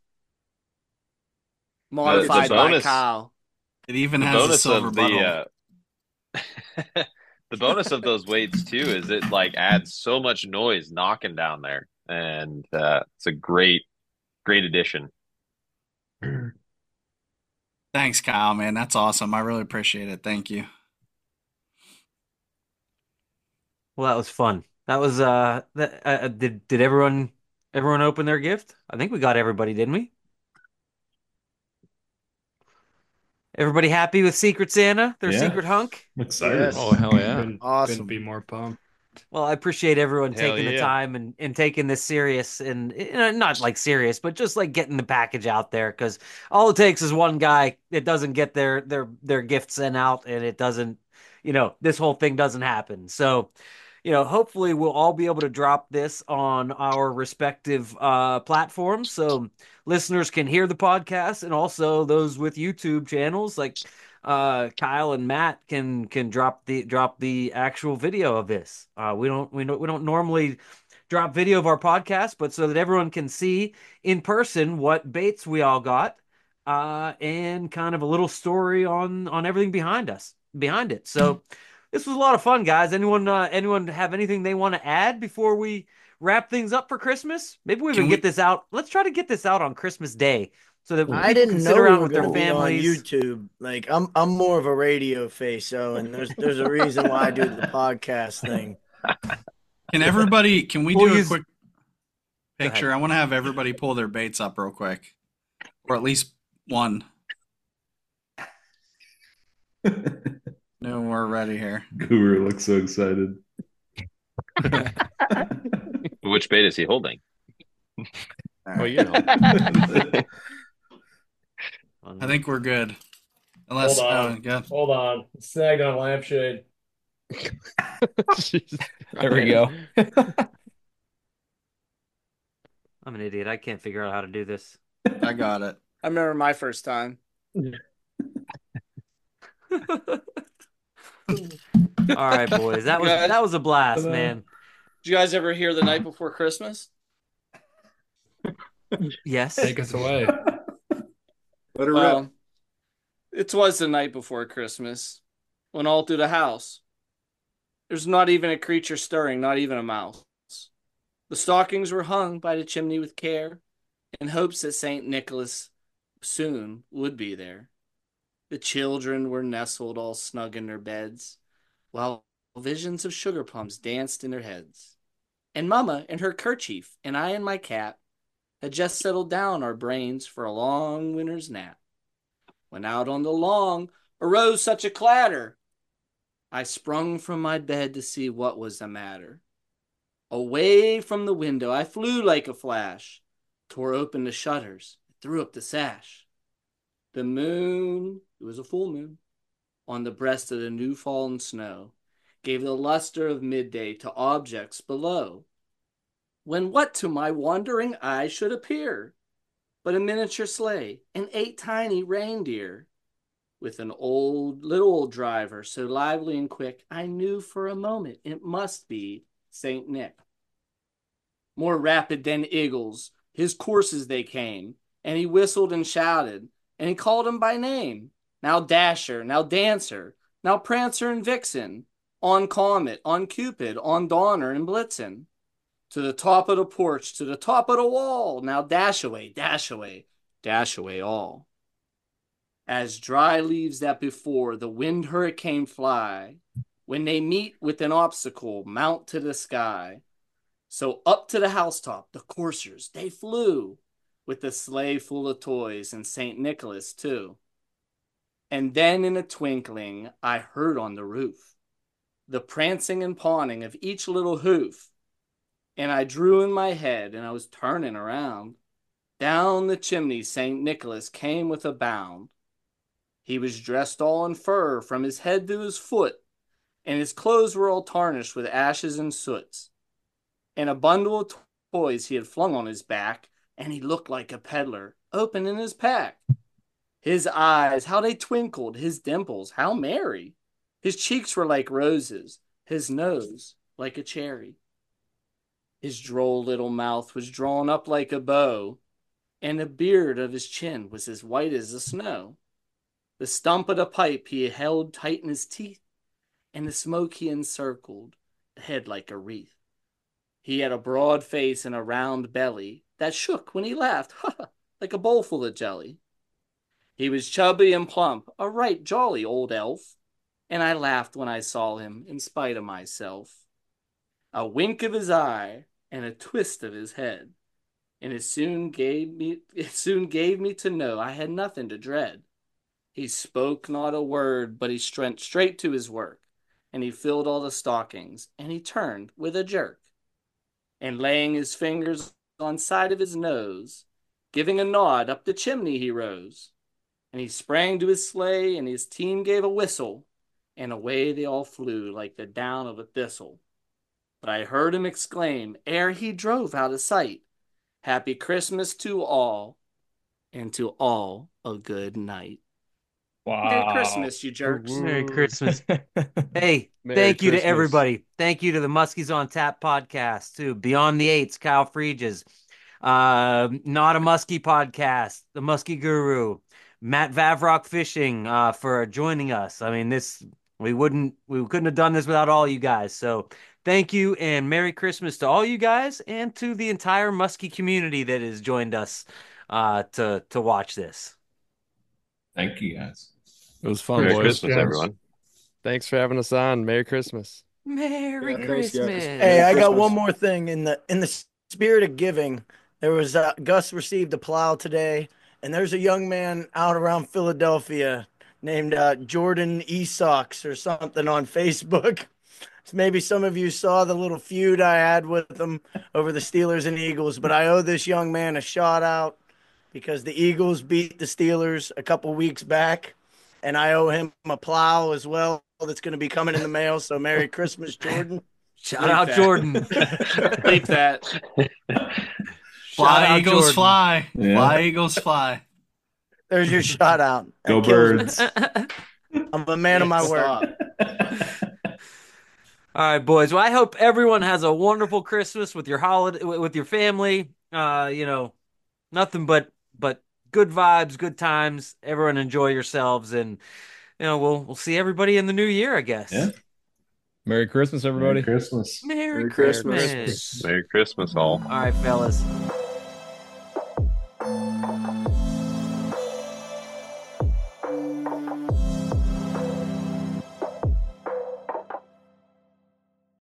Modified the by bonus- Kyle. It even The has a bonus silver of bottle. the uh, the bonus of those weights too is it like adds so much noise knocking down there, and uh, it's a great great addition. Thanks, Kyle, man. That's awesome. I really appreciate it. Thank you. Well, that was fun. That was uh, that, uh did did everyone everyone open their gift? I think we got everybody, didn't we? Everybody happy with Secret Santa, their Yeah. secret hunk? I'm excited. Yes. Oh hell yeah! Couldn't- Awesome. Couldn't be more pumped. Well, I appreciate everyone Hell taking the yeah. time and, and taking this serious and you know, not like serious, but just like getting the package out there because all it takes is one guy that doesn't get their their their gift sent out and it doesn't, you know, this whole thing doesn't happen. So, you know, hopefully we'll all be able to drop this on our respective uh, platforms so listeners can hear the podcast and also those with YouTube channels like uh Kyle and Matt can can drop the drop the actual video of this. Uh we don't we don't we don't normally drop video of our podcast, but so that everyone can see in person what baits we all got, uh, and kind of a little story on on everything behind us, behind it. So this was a lot of fun, guys. Anyone, uh, anyone have anything they want to add before we wrap things up for Christmas? Maybe we even Can get we- this out. Let's try to get this out on Christmas Day so that I people didn't can know sit we around were with their going to be on families. YouTube. Like I'm, I'm more of a radio face, so and there's there's a reason why I do the podcast thing. Can everybody? Can we We'll do use- a quick Go ahead. picture? I want to have everybody pull their baits up real quick, or at least one. No, we're ready here. Guru looks so excited. Which bait is he holding? Well, you know. I think we're good. Unless, Hold on. oh, yeah. Hold on. Snagged on a lampshade. Jesus. There we go. I'm an idiot. I can't figure out how to do this. I got it. I remember my first time. All right, boys. That was Guys. that was a blast, man. Did you guys ever hear The Night Before Christmas? Yes. Take us away. Let her Well, rip. it was the night before Christmas when all through the house there's not even a creature stirring, not even a mouse. The stockings were hung by the chimney with care in hopes that Saint Nicholas soon would be there. The children were nestled all snug in their beds, while visions of sugar plums danced in their heads. And Mama in her kerchief, and I in my cap, had just settled down our brains for a long winter's nap. When out on the lawn arose such a clatter, I sprung from my bed to see what was the matter. Away from the window I flew like a flash, tore open the shutters, threw up the sash. The moon, it was a full moon, on the breast of the new fallen snow, gave the luster of midday to objects below. When what to my wandering eye should appear but a miniature sleigh and eight tiny reindeer, with an old, little old driver so lively and quick, I knew for a moment it must be Saint Nick. More rapid than eagles, his coursers they came, and he whistled and shouted, and he called him by name. Now Dasher, now Dancer, now Prancer and Vixen, on Comet, on Cupid, on Donner and Blitzen. To the top of the porch, to the top of the wall, now dash away, dash away, dash away all. As dry leaves that before the wind hurricane fly, when they meet with an obstacle, mount to the sky. So up to the housetop, the coursers, they flew, with the sleigh full of toys and Saint Nicholas too. And then in a twinkling, I heard on the roof the prancing and pawing of each little hoof. And I drew in my head, and I was turning around. Down the chimney Saint Nicholas came with a bound. He was dressed all in fur from his head to his foot, and his clothes were all tarnished with ashes and soots. And a bundle of toys he had flung on his back, and he looked like a peddler, opening his pack. His eyes, how they twinkled, his dimples, how merry. His cheeks were like roses, his nose like a cherry. His droll little mouth was drawn up like a bow, and the beard of his chin was as white as the snow. The stump of the pipe he held tight in his teeth, and the smoke he encircled the head like a wreath. He had a broad face and a round belly that shook when he laughed, like a bowl full of jelly. He was chubby and plump, a right jolly old elf, and I laughed when I saw him in spite of myself. A wink of his eye and a twist of his head, and it soon gave me it soon gave me to know I had nothing to dread. He spoke not a word, but he went straight to his work, and he filled all the stockings, and he turned with a jerk, and laying his fingers on side of his nose, giving a nod, up the chimney he rose, and he sprang to his sleigh, and his team gave a whistle, and away they all flew like the down of a thistle. But I heard him exclaim, ere he drove out of sight, Happy Christmas to all, and to all a good night. Wow. Merry Christmas, you jerks. Merry Christmas. Hey, Merry thank you Christmas. to everybody. Thank you to the Muskies on Tap podcast, too. Beyond the Eights, Kyle Freeges. Uh, Not a Muskie podcast, the Muskie Guru, Matt Vavrock Fishing uh, for joining us. I mean, this we wouldn't we couldn't have done this without all you guys. So thank you and Merry Christmas to all you guys and to the entire Muskie community that has joined us uh, to to watch this. Thank you guys. It was fun, Merry boys. Christmas, guys. everyone. Thanks for having us on. Merry Christmas. Merry Yeah, thanks, guys. Christmas. Hey, I got Christmas. one more thing in the in the spirit of giving. There was uh, Gus received a plow today, and there's a young man out around Philadelphia named uh, Jordan Esox or something on Facebook. Maybe some of you saw the little feud I had with him over the Steelers and Eagles, but I owe this young man a shout out because the Eagles beat the Steelers a couple weeks back, and I owe him a plow as well that's going to be coming in the mail. So Merry Christmas, Jordan. Shout Bleep out that. Jordan. Bleep that. Shout Fly, out Eagles, Jordan. fly. Yeah. Fly, Eagles, fly. There's your shout out. That Go kills me. Birds. I'm a man of my word. Stop. All right, boys. Well, I hope everyone has a wonderful Christmas with your holiday, with your family. Uh, you know, nothing but but good vibes, good times. Everyone enjoy yourselves, and you know, we'll we'll see everybody in the new year, I guess. Yeah. Merry Christmas, everybody. Merry Christmas. Merry, Merry Christmas. Christmas. Merry Christmas, all. All right, fellas.